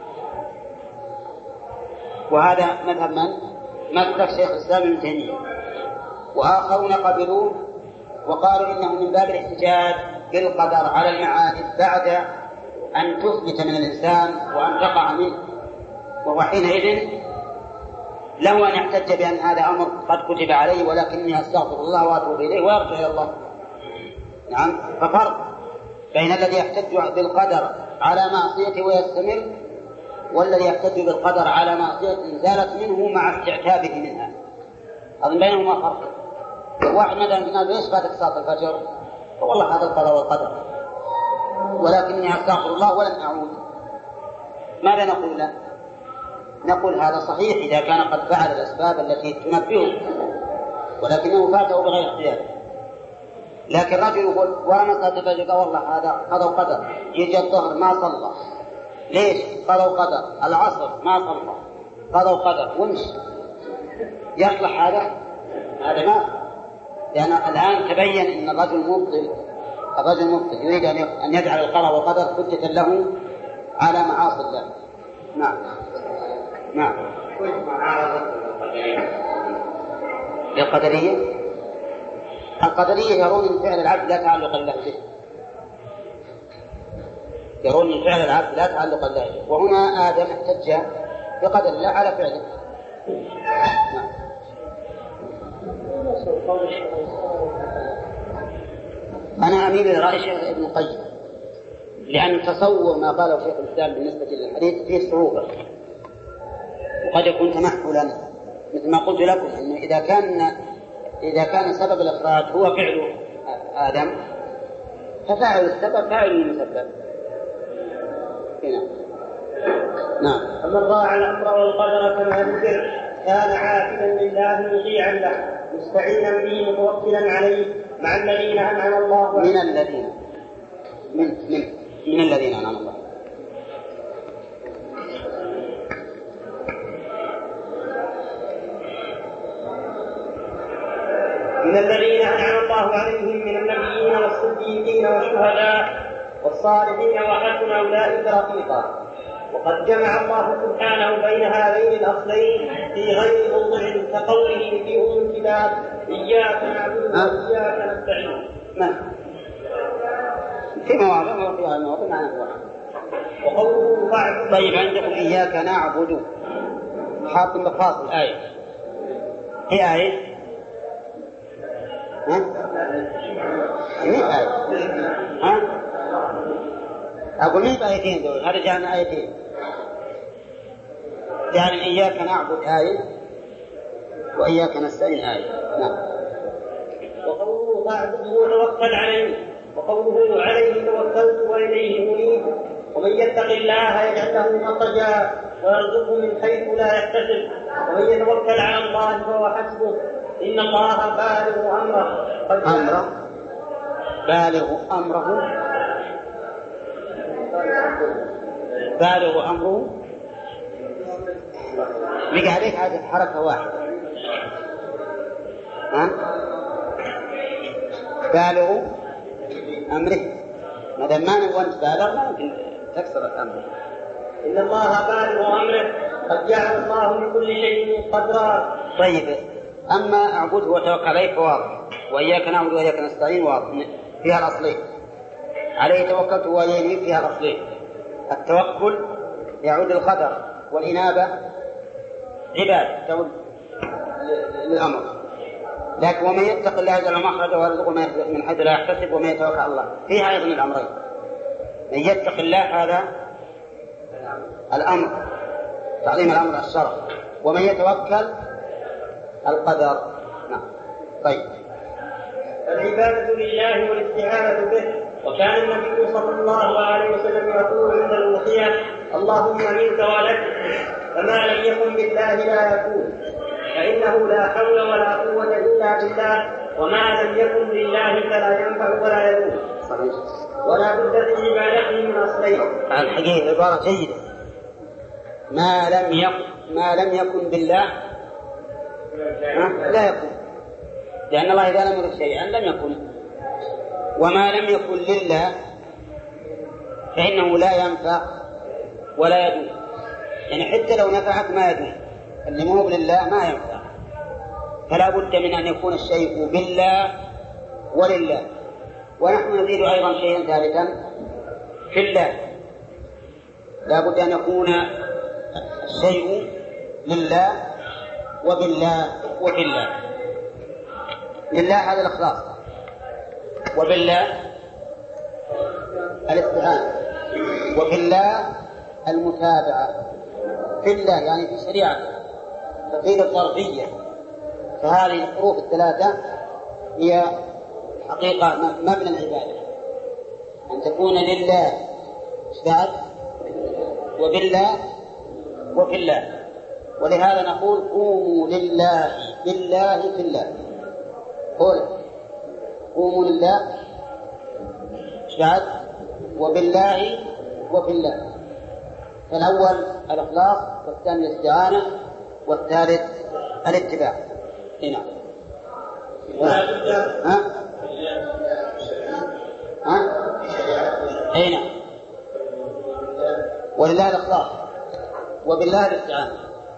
وهذا مذهب من؟ مسلك شيخ الإسلام ابن تيمية. وآخرون قبلوه وقالوا إنه من باب الاحتجاج بالقدر على المعاني بعد أن تثبت من الإنسان وأن تقع منه، وهو حينئذ له أن يحتج بأن هذا أمر قد كتب عليه ولكني أستغفر الله وأتوب إليه ويرجع إلى الله. نعم، ففرق بين الذي يحتج بالقدر على معصيته ويستمر والذي يحتج بالقدر على معصية زالت منه مع استعتابه منها. أظن بينهما فرق. واحد مثلا قال ليش فاتك صلاة الفجر؟ والله هذا القضاء والقدر ولكني أستغفر الله ولن أعود. ماذا نقول له؟ نقول هذا صحيح إذا كان قد فعل الأسباب التي تنبهه ولكنه فاته بغير اختيار. لكن رجل يقول ورمى صلاة الفجر قال والله هذا قضاء وقدر، يجي الظهر ما صلى، ليش؟ قضاء وقدر. العصر ما صلى، قضاء وقدر، ومشي. يصلح هذا ما، لأن الآن تبين أن الرجل مبطل يريد أن يجعل القضاء والقدر حجة له على معاصي الله. نعم. القدرية يرون أن فعل العبد لا تعلق له به، يرون أن فعل العبد لا تعلق له به، وهنا آدم احتج بقدر الله على فعله. نعم. أنا أميل لرأي شيخ ابن القيم، لأن تصور ما قاله شيخ الإسلام بالنسبة للحديث فيه صعوبة وقد يكون تمحلا، مثل ما قلت لكم أنه إذا كان سبب الإخراج هو فعل آدم ففاعل السبب فاعل المسبب. نعم. فمن راعى الأمر والقدر كما ذكر كان عابدا لله مطيعا له مستعينا به متوكلا عليه مع الذين أنعم الله من الذين أنعم الله. من الذين أنعم الله عليهم من النبيين والصديقين والشهداء والصالحين وحسن أولئك رفيقا. وقد جمع الله سبحانه بين هذين الأصلين في غير موضع كقوله في الكتاب إياك نعبد وإياك نستعين. في مواضع وفي المواضع معنى واحد. وقوله بعد طيب عندكم إياك نعبد حاط بفاصل آية، هي آية أقول مين بآيتين دول؟ هذا جاءنا آيتين، يعني إياك نعبد آية وإياك نستعين آية. نعم. وقوله فاعبده وتوكل عليه، وقوله عليه توكلت وإليه أنيب. ومن يتق الله يجعل له مخرجا ويرزقه من حيث لا يحتسب ومن يتوكل على الله فهو حسبه إن الله بالغ أمره. بالغ أمره بقى عليك هذه حركة واحدة. بالغ أمره، ما دام ما نبغى بالغ ما يمكن تكسر الأمر. إن الله بالغ أمره قد جعل الله لكل شيء قدرا. طيب، أما أعبده وتوكل عليه فواضح، وإياك نعبد وإياك نستعين واضح فيها الأصلين، عليه توكلت وإليه فيها الأصلين. التوكل يعود للقدر والإنابة عبادة تعود للأمر. لكن ومن يتق الله يجعل مخرجا ويرزقه من حيث لا يحتسب ومن يتوكل على الله فيها أيضا الأمرين. من يتق الله هذا الأمر تعظيم الأمر الشرع، ومن يتوكل القدر. نعم. طيب، العبادة لله والاستعانة به. وكان النبي صلى الله عليه وسلم يقول عند الوصية اللهم منك ولك، فما لم يكن بالله لا يكون، فإنه لا حول ولا قوة إلا بالله وما لم يكن لله فلا ينفع ولا يضر. ولا بد في عبادته من أصلين. الحقيقة عبارة جيدة. ما لم يكن بالله لا يكون، لأن الله إذا لم يرد شيئا لم يكن. وما لم يكن لله فإنه لا ينفع ولا يدوم، يعني حتى لو نفعك ما يدوم، اللي مو لله ما ينفع. فلا بد من أن يكون الشيء بالله ولله. ونحن نزيد أيضا شيئا ثالثا في الله، لا بد أن يكون الشيء لله وبالله وفي الله. لله هذا الإخلاص، وبالله الاستعانة، وفي الله المتابعة. في الله يعني في شريعته، تفيد الظرفية. فهذه الحروف الثلاثة هي حقيقة مبنى العبادة، أن تكون لله بعد وبالله وفي الله. ولهذا نقول قوموا لله بالله في الله. قوموا لله بعد وبالله وفي الله. فالأول الإخلاص، والثاني الاستعانة، والثالث الاتباع. هنا هنا ولله الإخلاص وبالله الاستعانة.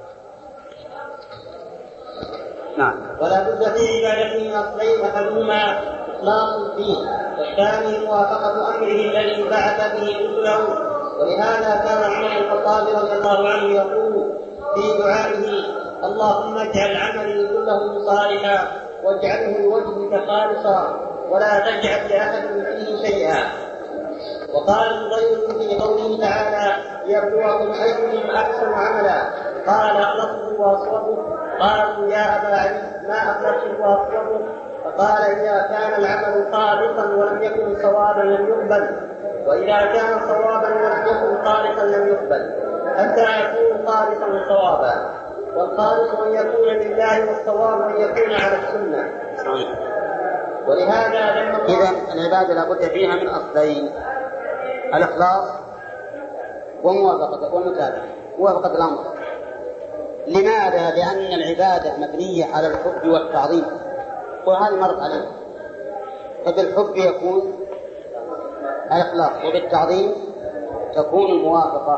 نعم. ولا بد في عبادته من أصلين، أحدهما إخلاص الدين، والثاني موافقة أمره الذي بعث به رسله. ولهذا كان عمر بن الخطاب رضي الله عنه يقول في دعائه: اللهم اجعل عملي كله صالحا واجعله لوجهك خالصا ولا تجعل لأحد فيه شيئا. وقال الغير في قوله تعالى: ليبلوكم أيكم أحسن عملا، قال أخلصه وأصوبه. قالوا: يا أبا علي ما أخلصه وأصوبه؟ فقال: إذا كان العمل خالصا ولم يكن صوابا لم يقبل، وإذا كان صوابا ولم يكن خالصا لم يقبل، حتى يكون خالصا صوابا. والخالص أن يكون لله، والصواب أن يكون على السنة. ولهذا إذن العبادة لابد فيها من أصلين: الإخلاص وموافقة والمتابعة، موافقة الأمر. لماذا؟ لأن العبادة مبنية على الحب والتعظيم، وهذا مرت عليه. فبالحب يكون الإخلاص، وبالتعظيم تكون الموافقة.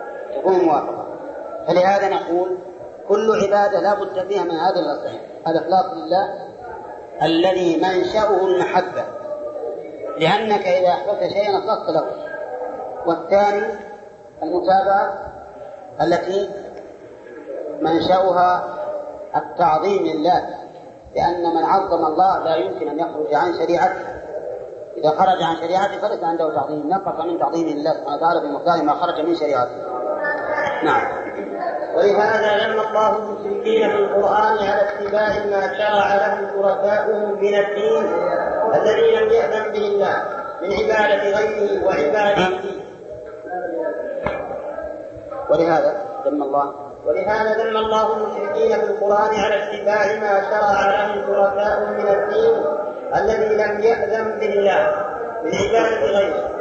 فلهذا نقول كل عبادة لا بد فيها من هذه الأصلين: الإخلاص لله الذي منشأه المحبة، لأنك إذا أحببت شيئا أخلصت له. والثاني المتابعة التي منشأها التعظيم لله، لأن من عظم الله لا يمكن أن يخرج عن شريعته. إذا خرج عن شريعته فليس عنده تعظيم، نقص من تعظيم الله سبحانه وتعالى بمقدار ما خرج من شريعته. نعم. ولهذا لم الله المشركين في القرآن على اتباع ما شرع لهم شركاؤهم من الدين الذي لم يأذن به الله من عبادة غيره وعبادته. ولهذا ذم الله المشركين في القرآن على اتباع ما شرع لهم شركاؤهم من الدين الذي لم يأذن به الله من عبادة غيره.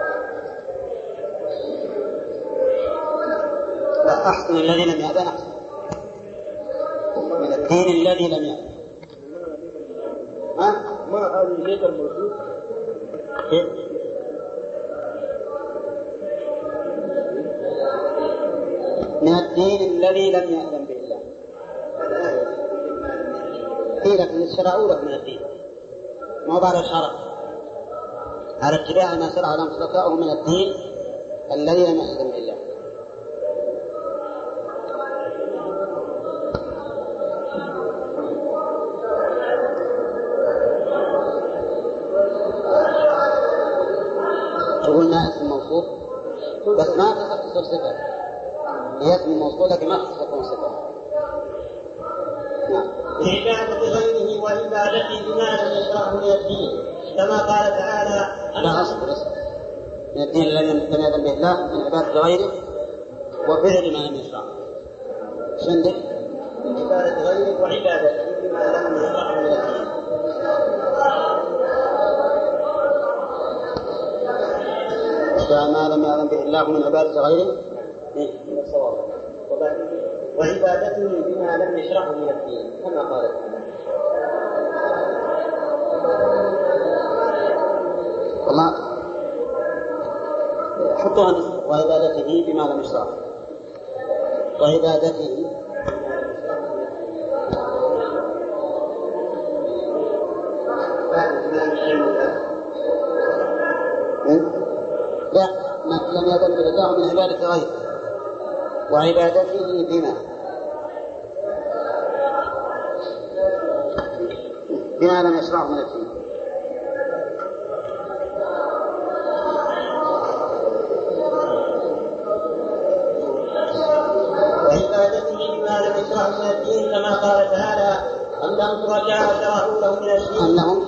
لا، أحسن الذي لم يأذن، أحسن من الدين الذي لم يأذن. ما هذا الليل الموجود من الدين الذي لم يأذن به الله. لكن الشرع أولى من الدين، ما بعد الشرع، على اتباع ما شرع لهم شركاؤهم من الدين الذي لم يأذن به الله. قلنا اسم موصول بس ما تخصص صفة، هي اسم موصول لكن ما تخصص صفة. بعبادة غيره وعبادته بما لم يشرعه من الدين، كما قال تعالى: لا أصبر من الدين الذي لم يأذن به الله، من عبادة غيره وفعل ما لم يشرعه. شندك عبادة غيره وعبادته بما لم يشرعه من الدين. يدعى ما لم يأذن به الله من عبادة غيره من الصواب. وعبادته بما لم يشرعه من الدين كما قال تعالى. والله حطوها نسخة. وعبادته بما لم يشرعه. وعبادته لا لم يأذن به الله من عبادة غيره. وعبادته بما لم يشرعه من الدين. وعبادته بما لم يشرعه من الدين كما قال تعالى أم لهم شركاء شرعوا لهم من الدين. أم لهم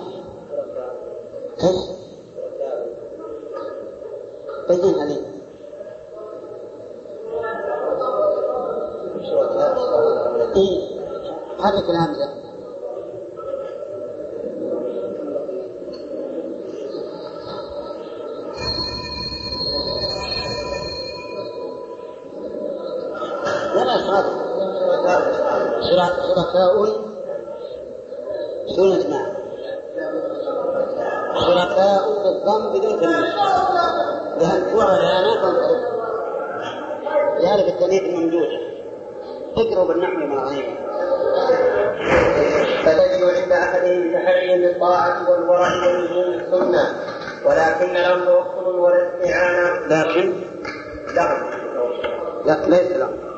بين عليه حرك الهمزة. لا شركاء شنو جماعة شركاء بالضم بدون تنوين لأن فعلا ما تنصرف لذلك التنوين الممدودة تقرأ بالنحو مع غيره. فتجد عند أحدهم تحري للطاعة والورع ولزوم السنة ولكن له توكل ولا استعانة. لكن لا ليس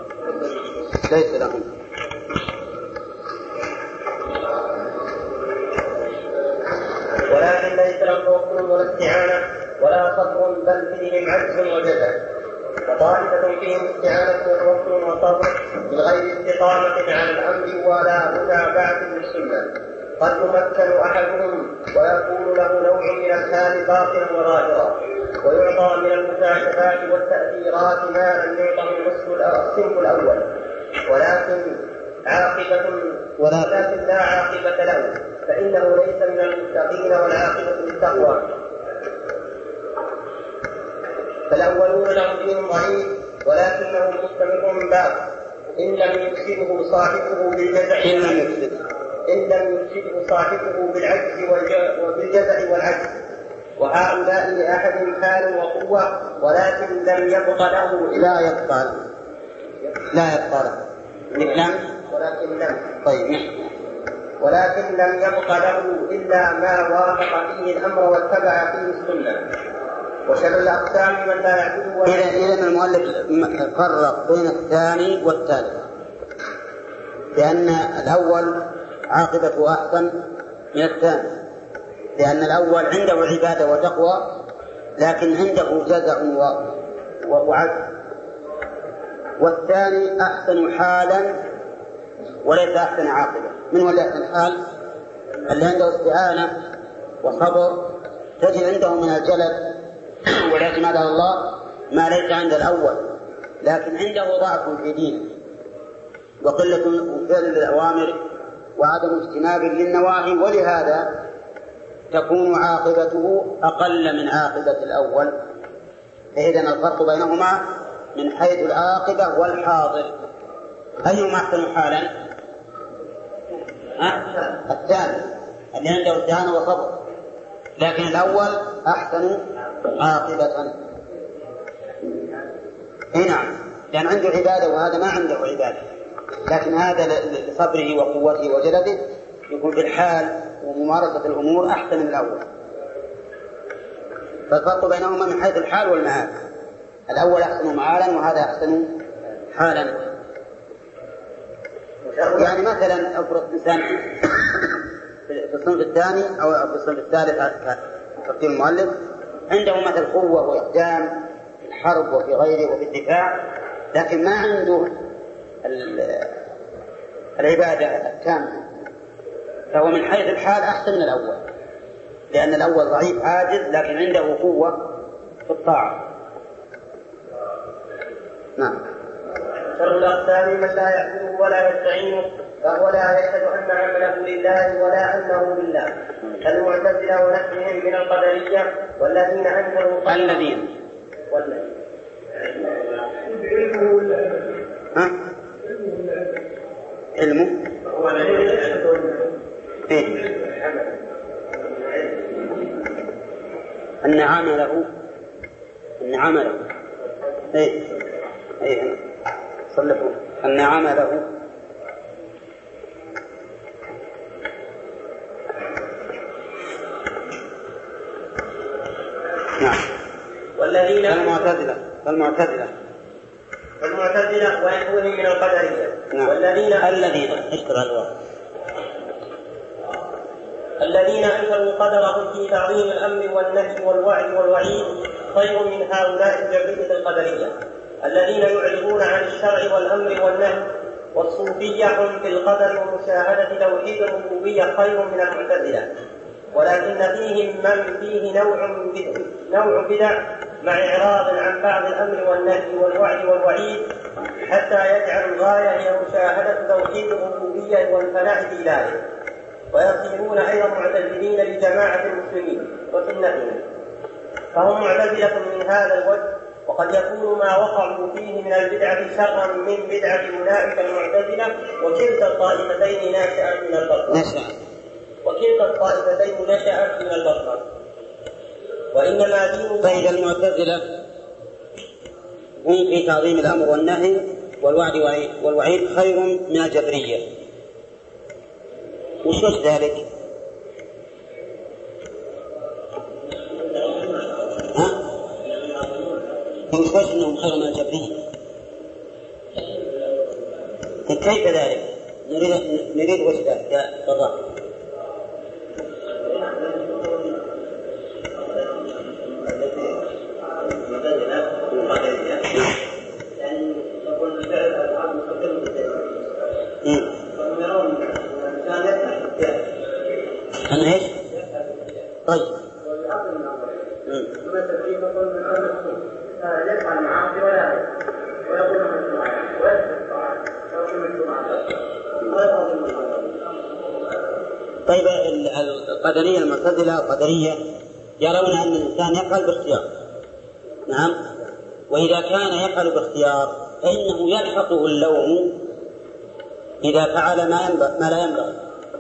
لهم ولكن ليس له توكل ولا استعانة ولا صبر بل فيهم عجز وجزع. وطائفة فيهم استعانة وتوكل وصبر بغير استقامة على الأمر ولا متابعة للسنة. قد يمكن أحدهم ويكون له نوع من الحال باطلا وظاهرا ويعطى من المكاشفات والتأثيرات ما لم يعطه الصنف الأول ولكن لا عاقبة له فإنه ليس من المتقين والعاقبة للتقوى. فالأولون لهم دين ضعيف ولكنه مستمر من بعد إن لم يفسده صاحبه بالعجز وبالجزع والعجز. وهؤلاء لأحد حال وقوة ولكن لم يبق له لا يبقى ولكن لم يبق له إلا ما وافق فيه الأمر واتبع فيه السنة. وشر الأقسام من لا يعبده. إذن المؤلف فرق بين الثاني والثالث لأن الأول عاقبته أحسن من الثاني لأن الأول عنده عبادة وتقوى لكن عنده جزع وعجز والثاني أحسن حالا وليس أحسن عاقبة. من هو اللي أحسن حال؟ اللي عنده استعانة وصبر تجد عنده من الجلد والاعتماد على الله ما ليس عند الأول لكن عنده ضعف في دينه وقلة فعل للأوامر وعدم اجتناب للنواهي ولهذا تكون عاقبته أقل من عاقبة الأول. فإذن الفرق بينهما من حيث العاقبة والحاضر. أيهما أحسن حالا؟ الثاني اللي عنده استعانة وصبر لكن الأول أحسن عاقبة. نعم لأن عنده عبادة وهذا ما عنده عبادة لكن هذا لصبره وقوته وجلده يكون في الحال وممارسة الأمور أحسن من الأول. فالفرق بينهما من حيث الحال والمآل. الأول أحسن معالا وهذا أحسن حالا. يعني مثلا أفرض إنسان في الصنف الثاني أو في الصنف الثالث تقديم المؤلف عنده مثل قوة وإقدام في الحرب وفي غيره وفي الدفاع لكن ما عنده العبادة التامة فهو من حيث الحال أحسن من الأول لأن الأول ضعيف عاجز لكن عنده قوة في الطاعة. نعم. شر الأقسام من لا يعبده ولا يستعينه فهو لا يشهد أن عمله لله ولا أنه بالله كالمعتزلة ونحوهم من القدرية والذين أنكروا ها؟ علمه إيه؟ أن عمله إيه صلحوا أن عمله نعم. والذين المعتزلة ويكون من القدرية. نعم. الذين أنكروا قدرهم في تعظيم الأمر والنهي والوعد والوعيد خير من هؤلاء الجبرية القدرية الذين يعرضون عن الشرع والأمر والنهي. والصوفية هم في القدر ومشاهدة توحيد الربوبية خير من المعتزلة، ولكن فيهم من فيه نوع بدع مع إعراض عن بعض الأمر والنهي والوعد والوعيد حتى يجعل الغاية هي مشاهدة توحيد الربوبية والفناء في ذلك، ويصيرون أيضا معتزلين لجماعة المسلمين وسنتهم، فهم معتزلة من هذا الوجه. وقد يكون ما وقعوا فيه من البدعة شرا من بدعة أولئك المعتزلة، وكلتا الطائفتين نشأت من البصر. وإنما دين طيب المعتزلة هم في تعظيم الأمر والنهي والوعد والوعيد خير من الجبرية. وش ذلك؟ وش أنهم خير من الجبرية؟ كيف ذلك؟ نريد وش ذلك يا بالراحة. أنا إيش؟ طيب. طيب القدرية المعتزلة القدرية يرون أن الإنسان يفعل باختيار. نعم. وإذا كان يفعل باختيار فإنه يلحقه اللوم إذا فعل ما لا ينبغي،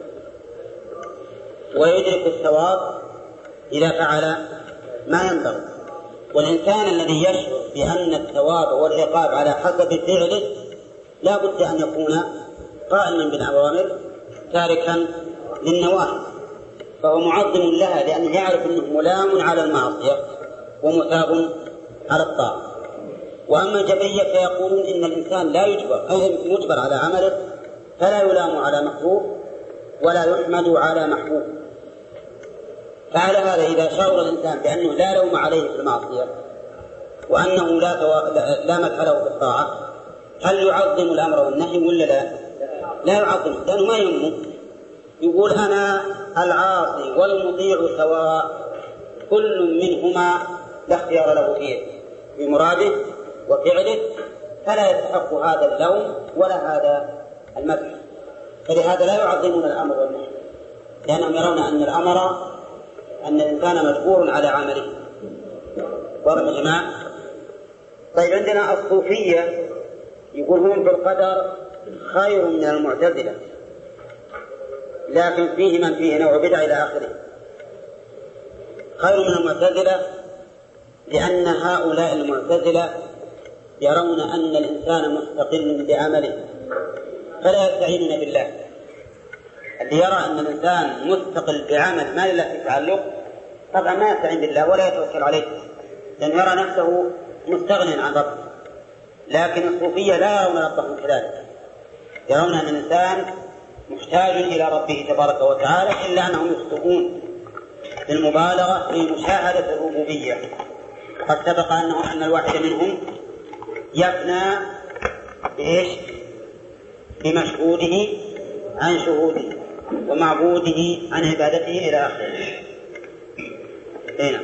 ويدرك الثواب إذا فعل ما ينبغي. والإنسان الذي يشعر بأن الثواب والعقاب على حسب فعله لا بد أن يكون قائما بالأوامر تاركا للنواهي، فهو معظم لها لأنه يعرف أنه ملام على المعصية ومثاب على الطاعة. وأما الجبرية فيقولون إن الإنسان لا يجبر، أي مجبر على عمله، فلا يلام على مكروه ولا يحمد على محبوب. فعلى هذا إذا شعر الإنسان بأنه لا لوم عليه في المعصية وأنه لا مدح له في الطاعة، هل يعظم الأمر والنهي ولا لا؟ لا يعظم، لأنه ما يهمه، يقول أنا العاصي والمطيع سواء، كل منهما لا اختيار له فيه في مراده وفعله، فلا يستحق هذا اللوم ولا هذا المدح. فلهذا لا يعظمون الأمر والنهي، لأنهم يرون أن الإنسان مجبور على عمله. واضح يا جماعة؟ طيب عندنا الصوفية يقول هم بالقدر خير من المعتزلة، لكن فيه من فيه نوع بدع إلى آخره. خير من المعتزلة لأن هؤلاء المعتزلة يرون أن الإنسان مستقل بعمله فلا يستعينون بالله. اللي يرى أن الإنسان مستقل بعمل ما لله في تعلق طبعا ما يستعين بالله ولا يتوكل عليه، لأن يرى نفسه مستغنٍ عن ربه. لكن الصوفية لا يرون ربهم كذلك، يرون أن الإنسان محتاج إلى ربه تبارك وتعالى، إلا أنهم يخطئون بالمبالغة في مشاهدة الربوبية. قد سبق أن الواحد منهم يفنى بإيش؟ بمشهوده عن شهوده ومعبوده عن عبادته إلى آخره. هنا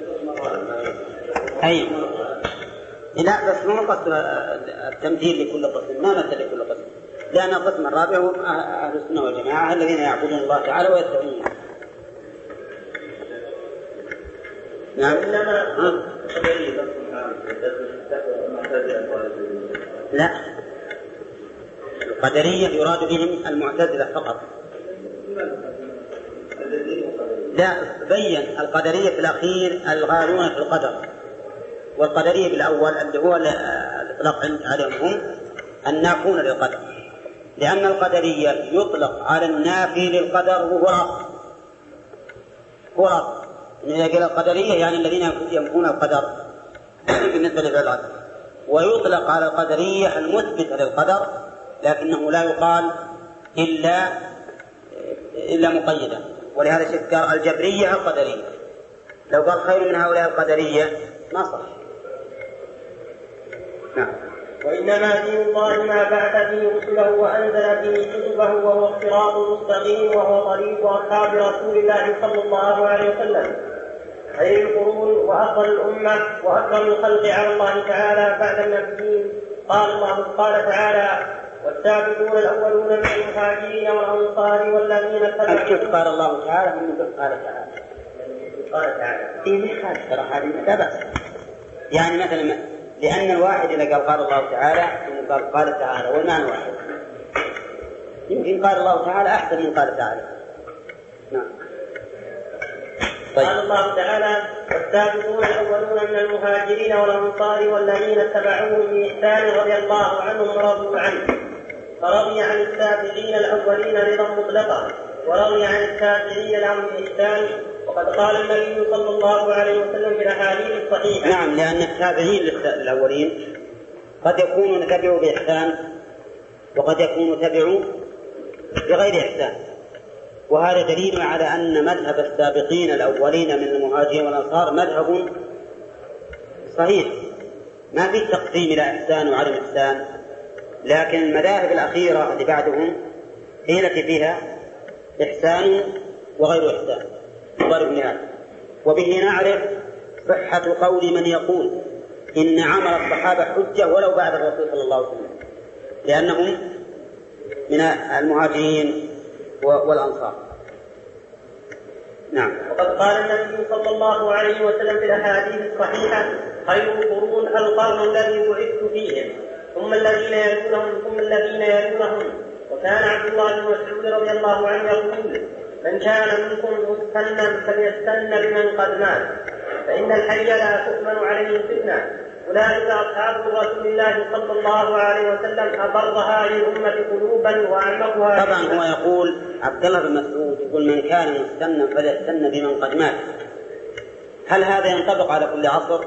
أي لا، بس مو قصد التمثيل لكل قسم، ما مثل لكل قسم، لأن القسم الرابع هم أهل السنة والجماعة الذين يعبدون الله تعالى ويتبعونه. نعم. لا، القدرية يراد بهم المعتزلة فقط. لا، بين القدرية في الأخير الغالون في القدر، والقدرية بالأول اللي هو الإطلاق عليهم هم النافون للقدر، لأن القدرية يطلق على النافي للقدر وهو رافض. إذا قيل القدرية يعني الذين ينفون القدر بالنسبة للعباد، ويطلق على القدرية المثبتة للقدر، لكنه لا يقال إلا مقيدا. ولهذا شفت الجبرية القدرية، لو قال خير من هؤلاء القدرية ما صح. نعم. وإنما دين الله ما بعث به رسله وأنزل به كتبه، وهو الصراط المستقيم، وهو طريق أصحاب رسول الله صلى الله عليه وسلم خير القرون وأفضل الأمة وأكرم الخلق على الله تعالى بعد النبيين. قال تعالى: والسابقون الأولون من المهاجرين والأنصار والذين اتبعوهم. قال الله تعالى من قال تعالى إيه خالف ترى هذه بس. يعني مثلا لأن الواحد إذا قال الله تعالى قال تعالى والمعنى واحد، يمكن قال الله تعالى أحسن من قال تعالى. نعم. طيب. قال الله تعالى: والسابقون الأولون من المهاجرين والأنصار والذين اتبعوهم بإحسان رضي الله عنهم ورضوا عنه. فرضي عن السابقين الأولين رضا مطلقا، ورضي عن التابعين لهم بإحسان. وقد قال النبي صلى الله عليه وسلم في الأحاديث الصحيحة. نعم، لأن التابعين الأولين قد يكونوا تبعوا بإحسان وقد يكونوا تبعوا بغير إحسان، وهذا دليل على أن مذهب السابقين الأولين من المهاجرين والأنصار مذهب صحيح، ما فيه تقسيم إلى إحسان وعدم إحسان. لكن المذاهب الأخيرة اللي بعدهم هي التي فيها إحسان وغير إحسان ضرب نهاية. وبه نعرف صحة قول من يقول إن عمل الصحابة حجة ولو بعد الرسول صلى الله عليه وسلم، لأنهم من المهاجرين والأنصار. نعم. وقد قال النبي صلى الله عليه وسلم في الأحاديث الصحيحة: خير القرون القرن الذي بعثت فيهم، ثم الذين يلونهم، ثم الذين يلونهم. وكان عبد الله بن مسعود رضي الله عنه يقول: من كان منكم مستنا فليستن بمن قد مات، فإن الحي لا تؤمن عليه فتنة. أولئك أصحاب رسول الله صلى الله عليه وسلم أبرها للأمة قلوبا وأعمقها. طبعا هو يقول عبد الله بن مسعود يقول: من كان مستنا فليستن بمن قد مات. هل هذا ينطبق على كل عصر؟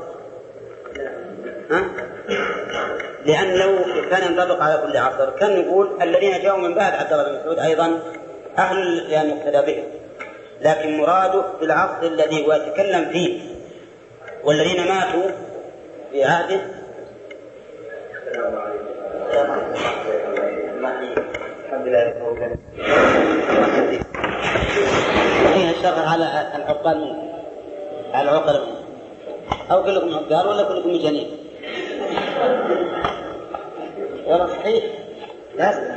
لأن لو كان ينطبق على كل عصر كان يقول الذين جاءوا من بعد عبد الله بن مسعود أيضا أهل الإسلام يقتدى بهم، لكن مراده في العصر الذي هو يتكلم فيه والذين ماتوا في عهده. فيها الشرع على العقال على العقل، أو كلكم عقال ولا كلكم مجانين؟ ولا صحيح؟ لا،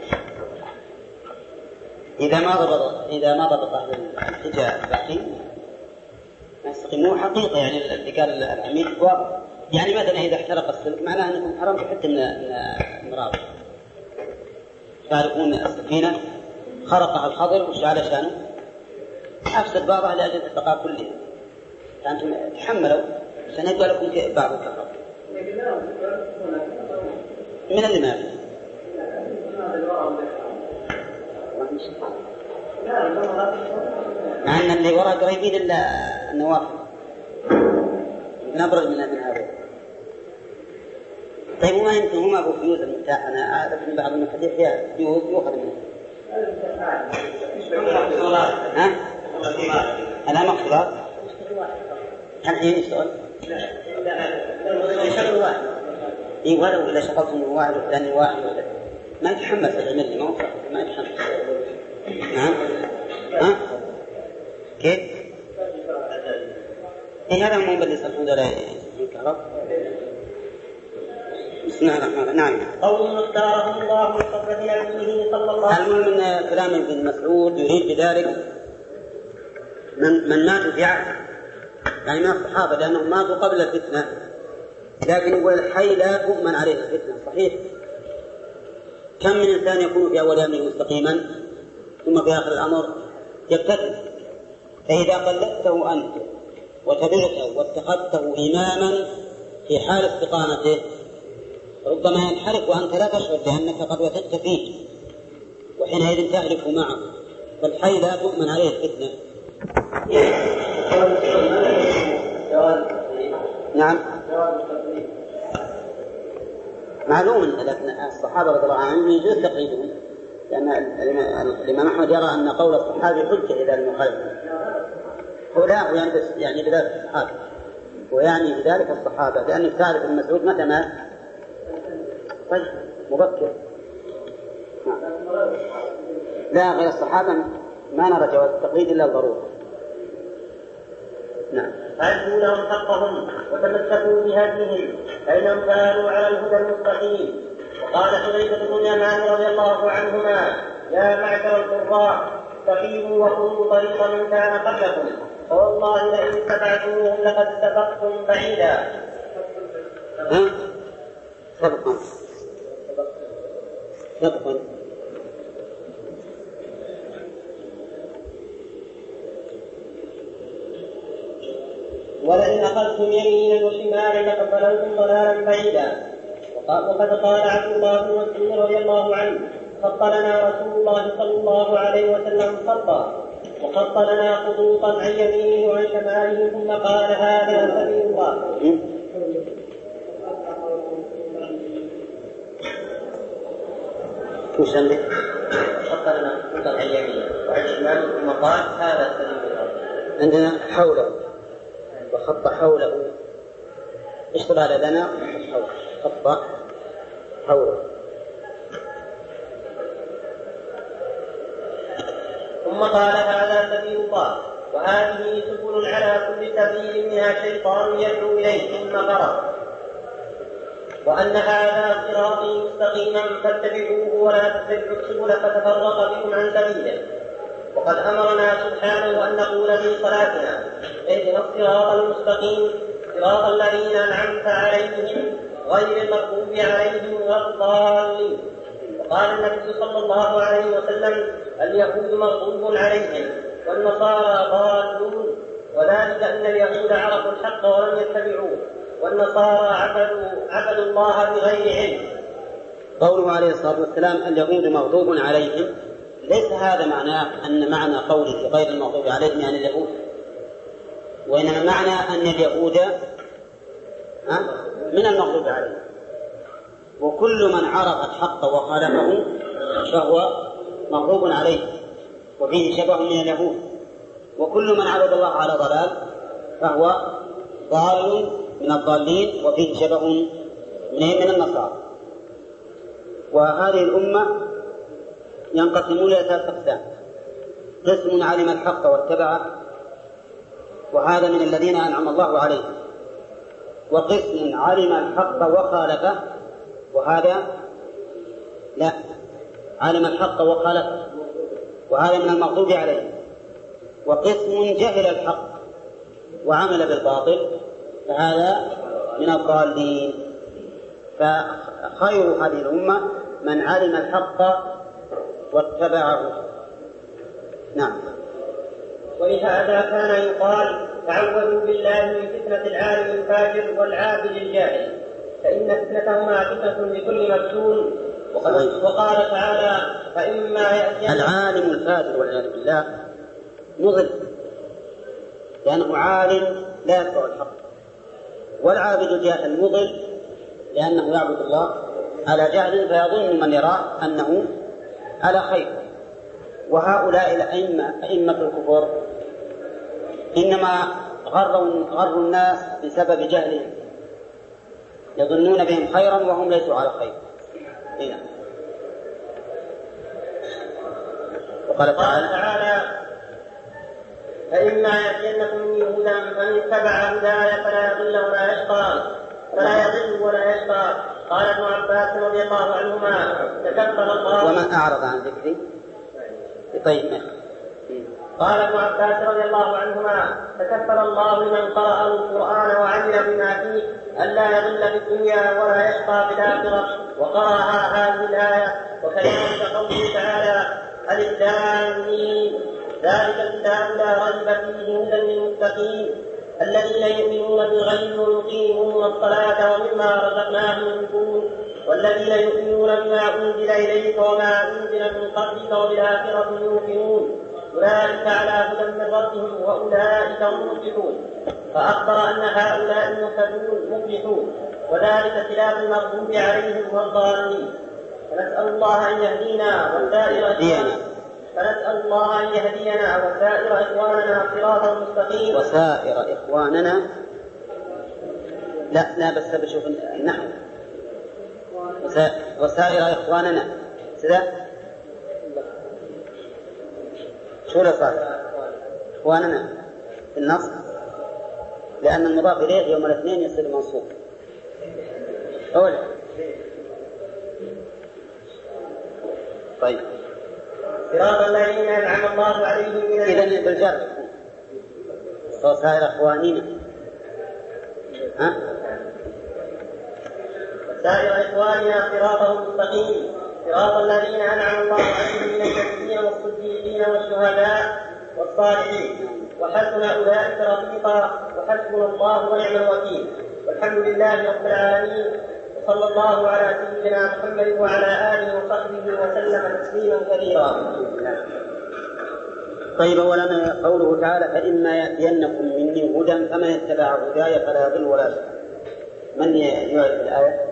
إذا ما ضبط أهل الحجاج البحري ما يستقيمون حقيقة. يعني اللي قال العميد واضح. يعني مثلا إذا احترق السلك معناه أنكم حرمتوا حتى من المراض. تعرفون السفينة خرقها الخضر وش علشانه؟ أفسد بعضها لأجل البقاء كله، فأنتم تحملوا عشان يبقى لكم بعض الكفر من اللي ما فيه. مع أن اللي وراء قريبين إلا النوافل نبرد من هذا. طيب وما يمكن هما أبو فيوز المتاح؟ أنا أعرف أن بعض المحدث فيها فيوز يؤخذ منه. ها؟ أنا مخلط الحين يشتغل؟ يشتغل واحد. إيه ولو إذا شغلتم واحد والثاني واحد ما يتحمس العمل، ما يتحمس. نعم. ها؟ كيف؟ إيه هذا مو اللي يصلحون ذولا الكهرباء. بسم الله الرحمن الرحيم. نعم. قوم اختارهم الله لصحبة نبيه صلى الله عليه وسلم. المهم من كلام ابن مسعود يريد بذلك من ماتوا في عهد يعني من الصحابة لأنهم ماتوا قبل الفتنة، لكن يقول الحي لا تؤمن عليه الفتنة. صحيح. كم من إنسان يكون في أول أمره مستقيما ثم في آخر الأمر يبتدع، فإذا قلدته أنت وتبعته واتخذته إماما في حال استقامته ربما ينحرف وأنت لا تشعر بأنك قد وثقت فيه، وحينئذ تهلك معه. فالحي لا تؤمن عليه الفتنة. نعم معلوم، لكن الصحابة رضي الله عنهم يجوز تقليدهم، لأن الإمام أحمد يرى أن قول الصحابي حجة إذا لم يخالف. هو لا يعني بذلك الصحابة، ويعني بذلك الصحابة، لأنك تعرف ابن مسعود متى مات؟ طيب مبكر. لا غير الصحابة ما نرى جواز التقليد إلا الضرورة. نعم. أدوا لهم حقهم وتمسكوا بهديهم فإنهم كانوا على الهدى المستقيم. وقال حذيفة بن اليمان رضي الله عنهما: يا معشر القراء استقيموا وخذوا طريق من كان قبلكم، فوالله لئن اتبعتموهم لقد سبقتم بعيدا. سبقا ولئن أخذتم يمينا وشمالا لقد ضللتم ضلالا بعيدا. وقد قال عبد الله بن مسعود رضي الله عنه: خط لنا رسول الله صلى الله عليه وسلم خطا، وخط لنا خطوطا عن يمينه وعن شماله، ثم قال: هذا سبيل الله. خط لنا خطوطا عن يمينه وعن شماله، ثم قال: هذا سبيل الله. عندنا حوله وخط حوله. اشتغل لنا خط حوله. ثم قال: هذا سبيل الله، وهذه سبل على كل سبيل منها شيطان يدعو إليه ثم قرأ: وأن هذا صراطي مستقيما فاتبعوه ولا تتبعوا السبل فتفرق بكم عن سبيله. وقد أمرنا سبحانه أن نقول في صلاتنا: اهدنا الصراط المستقيم صراط الذين أنعمت عليهم غير المغضوب عليهم ولا الضالين. وقال النبي صلى الله عليه وسلم: اليهود مغضوب عليهم والنصارى ضالون، وذلك أن اليهود عرفوا الحق ولم يتبعوه، والنصارى عبدوا الله بغير علم. قوله عليه الصلاة والسلام: اليهود مغضوب عليهم، ليس هذا معناه أن معنى قوله غير المغضوب عليهم يعني اليهود، وإنما معنى أن اليهود من المغضوب عليهم، وكل من عرف الحق وخالفه فهو مغضوب عليه وفيه شبه من اليهود، وكل من عبد الله على ضلال فهو ضال من الضالين وفيه شبه من النصارى. وهذه الأمة ينقسمون إلى 3 أقسام: قسم علم الحق واتبعه وهذا من الذين أنعم الله عليهم، وقسم علم الحق وخالفه وهذا لا علم الحق وخالفه وهذا من المغضوب عليهم، وقسم جهل الحق وعمل بالباطل فهذا من الضالين. فخير هذه الأمة من علم الحق واتبعه. نعم. ولهذا كان يقال: تعوذوا بالله من فتنة العالم الفاجر والعابد الجاهل، فإن فتنتهما فتنة لكل مفتون. وقال تعالى: فإما يأتي العالم الفاجر والعياذ بالله مضل، لأنه عالم لا يتبع الحق، والعابد الجاهل مضل لأنه يعبد الله على جهل فيظن من يراه أنه على خير. وهؤلاء أئمة الكفر إنما غروا الناس بسبب جهلهم، يظنون بهم خيرا وهم ليسوا على خير. هنا وقال تعالى: فإما يأتينكم مني هدى من اتبع هداي فلا يضل ولا يشقى. قال ابن عباس رضي الله عنهما: تكبر الله ومن أعرض عن ذكري. طيب قال ابن عباس رضي الله عنهما: تكفل الله لمن قرأ القرآن وعمل بما فيه ألا يضل في الدنيا ولا يشقى في الآخرة. وقرأها هذه الآية. وكذلك قوله تعالى: ألف لام ميم ذلك الكتاب لا ريب فيه هدى للمتقين الذين يؤمنون بالغيب ويقيمون الصلاة ومما رزقناهم ينفقون والذين يؤمنون بما أنزل إليك وما أنزل من قبلك وبالآخرة يوقنون أولئك على هدى من ربهم وأولئك هم المفلحون. فأخبر أن هؤلاء المفلحون وذلك خلاف المغضوب عليهم والضالين. فنسأل الله أن يهدينا وسائر إخواننا صراطا مستقيم. وسائر إخواننا لا بس بشوف النحو. وسائر إخواننا سذا شو لصار إخواننا في النص، لأن المضاف إليه يوم الاثنين يصير منصوب. أولا طيب صراط الذين أنعم الله عليهم من إذن بالجر وسائر إخواننا سائر إخواننا صراطهم المستقيم صراط الذين أنعم الله عليهم من النبيين والصديقين والشهداء والصالحين وحسن أولئك رفيقا وحسبنا الله ونعم الوكيل. والحمد لله رب العالمين وصلى الله على سيدنا محمد وعلى آله وصحبه وسلم تسليما كثيرا. طيب، أولا قوله تعالى: فإما يأتينكم مني هدى فمن اتبع هداي فلا يضل ولا يشقى. من يعرف الآية؟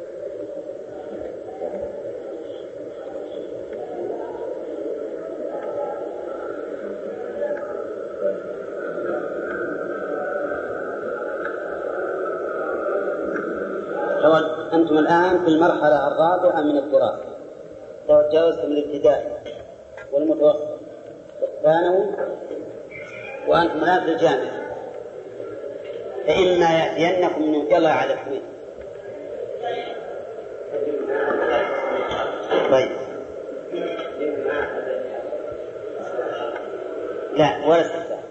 أنتم الآن في المرحلة الرابعة من الدراسة، تجاوزتم الابتدائي والمتوسط والثانوي وأنتم الآن في الجامعة. فإما يأتينكم من يلا على حميد. طيب لا ولا استفتاح.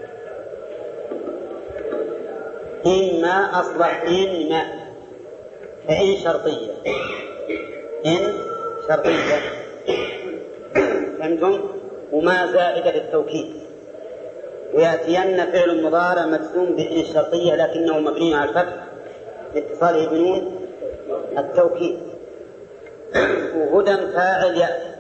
إما أصبح إما فإن شرطية. إن شرطية فهمتم؟ وما زائدة للتوكيد. ويأتين فعل مضارع مجزوم بإن الشرطية لكنه مبني على الفتح لاتصاله بنون التوكيد. وهدى فاعل يأتي.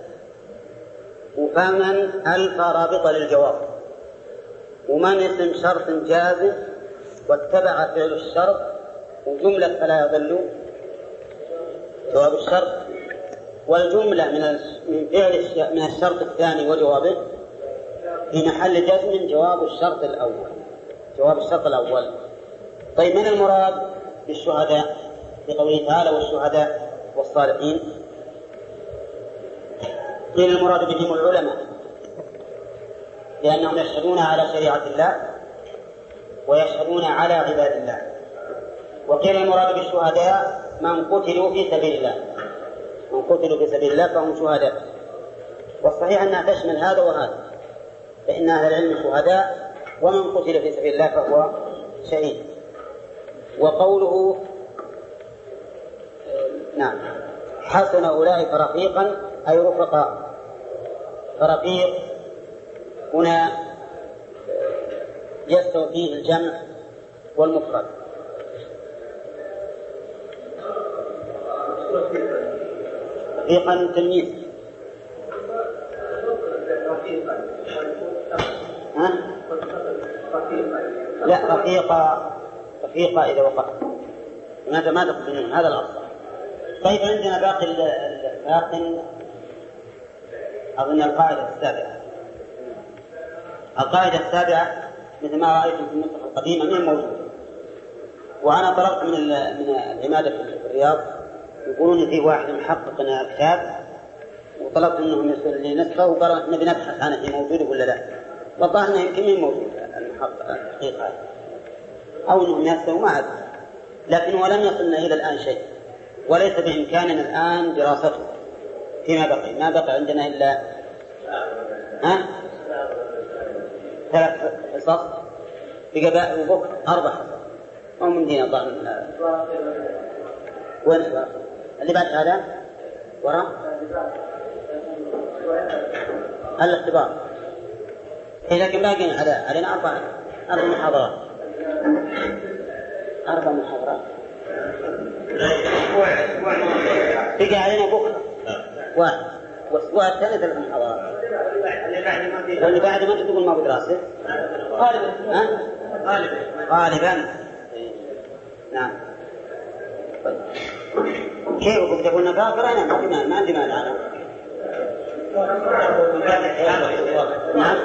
وفمن ألف رابطة للجواب. ومن اسم شرط جازم واتبع فعل الشرط وجملة فلا يضل جواب الشرط. والجملة من فعل من الشرط الثاني وجوابه في محل جزم جواب الشرط الأول. طيب، من المراد بالشهداء بقوله تعالى: والشهداء والصالحين؟ قيل المراد بهم العلماء لأنهم يشهدون على شريعة الله ويشهدون على عباد الله. وقيل المراد بالشهداء من قتلوا في سبيل الله فهم شهداء. والصحيح أنها تشمل هذا وهذا، فإن أهل العلم شهداء ومن قتل في سبيل الله فهو شهيد. وقوله نعم حسن أولئك رفيقا أي رفقاء. فرفيق هنا يستوي فيه الجمع والمفرد. رفيقا تلميذ. لا رفيقا إذا وقع ما تقصدون هذا الأصل. طيب، عندنا باقي أظن القاعدة السابعة مثل ما رأيتم في النسخ القديمة من موجود. وأنا طلبت من العمادة في الرياض يقولون في واحد محقق كتاب وطلبت منهم يرسل لي نسخة وقالوا نبي نبحث عنه في موجود ولا لا. والله أنه يمكن من موجود الحقيقة أو أنهم يرسلوا ما أدري، لكن ولم يصلنا إلى الآن شيء، وليس بإمكاننا الآن دراسته فيما بقي. ما بقي عندنا إلا 3 حصص بقى وبكرة 4 حصص أو من دين الظاهر وين اللي بعد هذا وراء الاختبار لكن باقي علينا 4 محاضرات 4 محاضرات بقى علينا بكرة والأسبوع الثاني 3 محاضرات واللي بعد ما تقول ما بدراسة غالبا نعم. طيب كيف كنت تقول نقاط رأينا ما عندي مانع أنا نعم.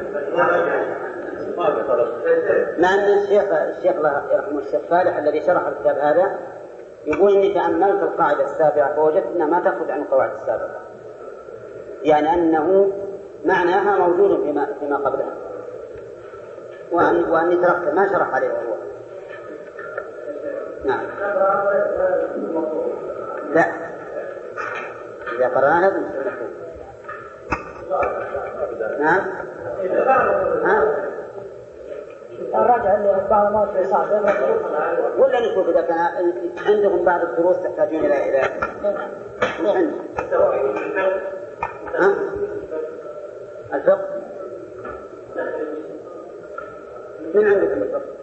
مع أن الشيخ الله يرحمه الشيخ فالح الذي شرح الكتاب هذا يقول إني تأملت القاعدة السابعة فوجدت أنها ما تخرج عن القواعد السابقة، يعني أنه معناها موجود فيما قبلها، وأني تركت ما شرح عليه هو. نعم. لا إذا قرأنا لازم نقول نعم. الرجع اللي بعض ما في صعب ولا نشوف إذا كان عندهم بعض الدروس تحتاجون إلى الفقه من عندكم الفقه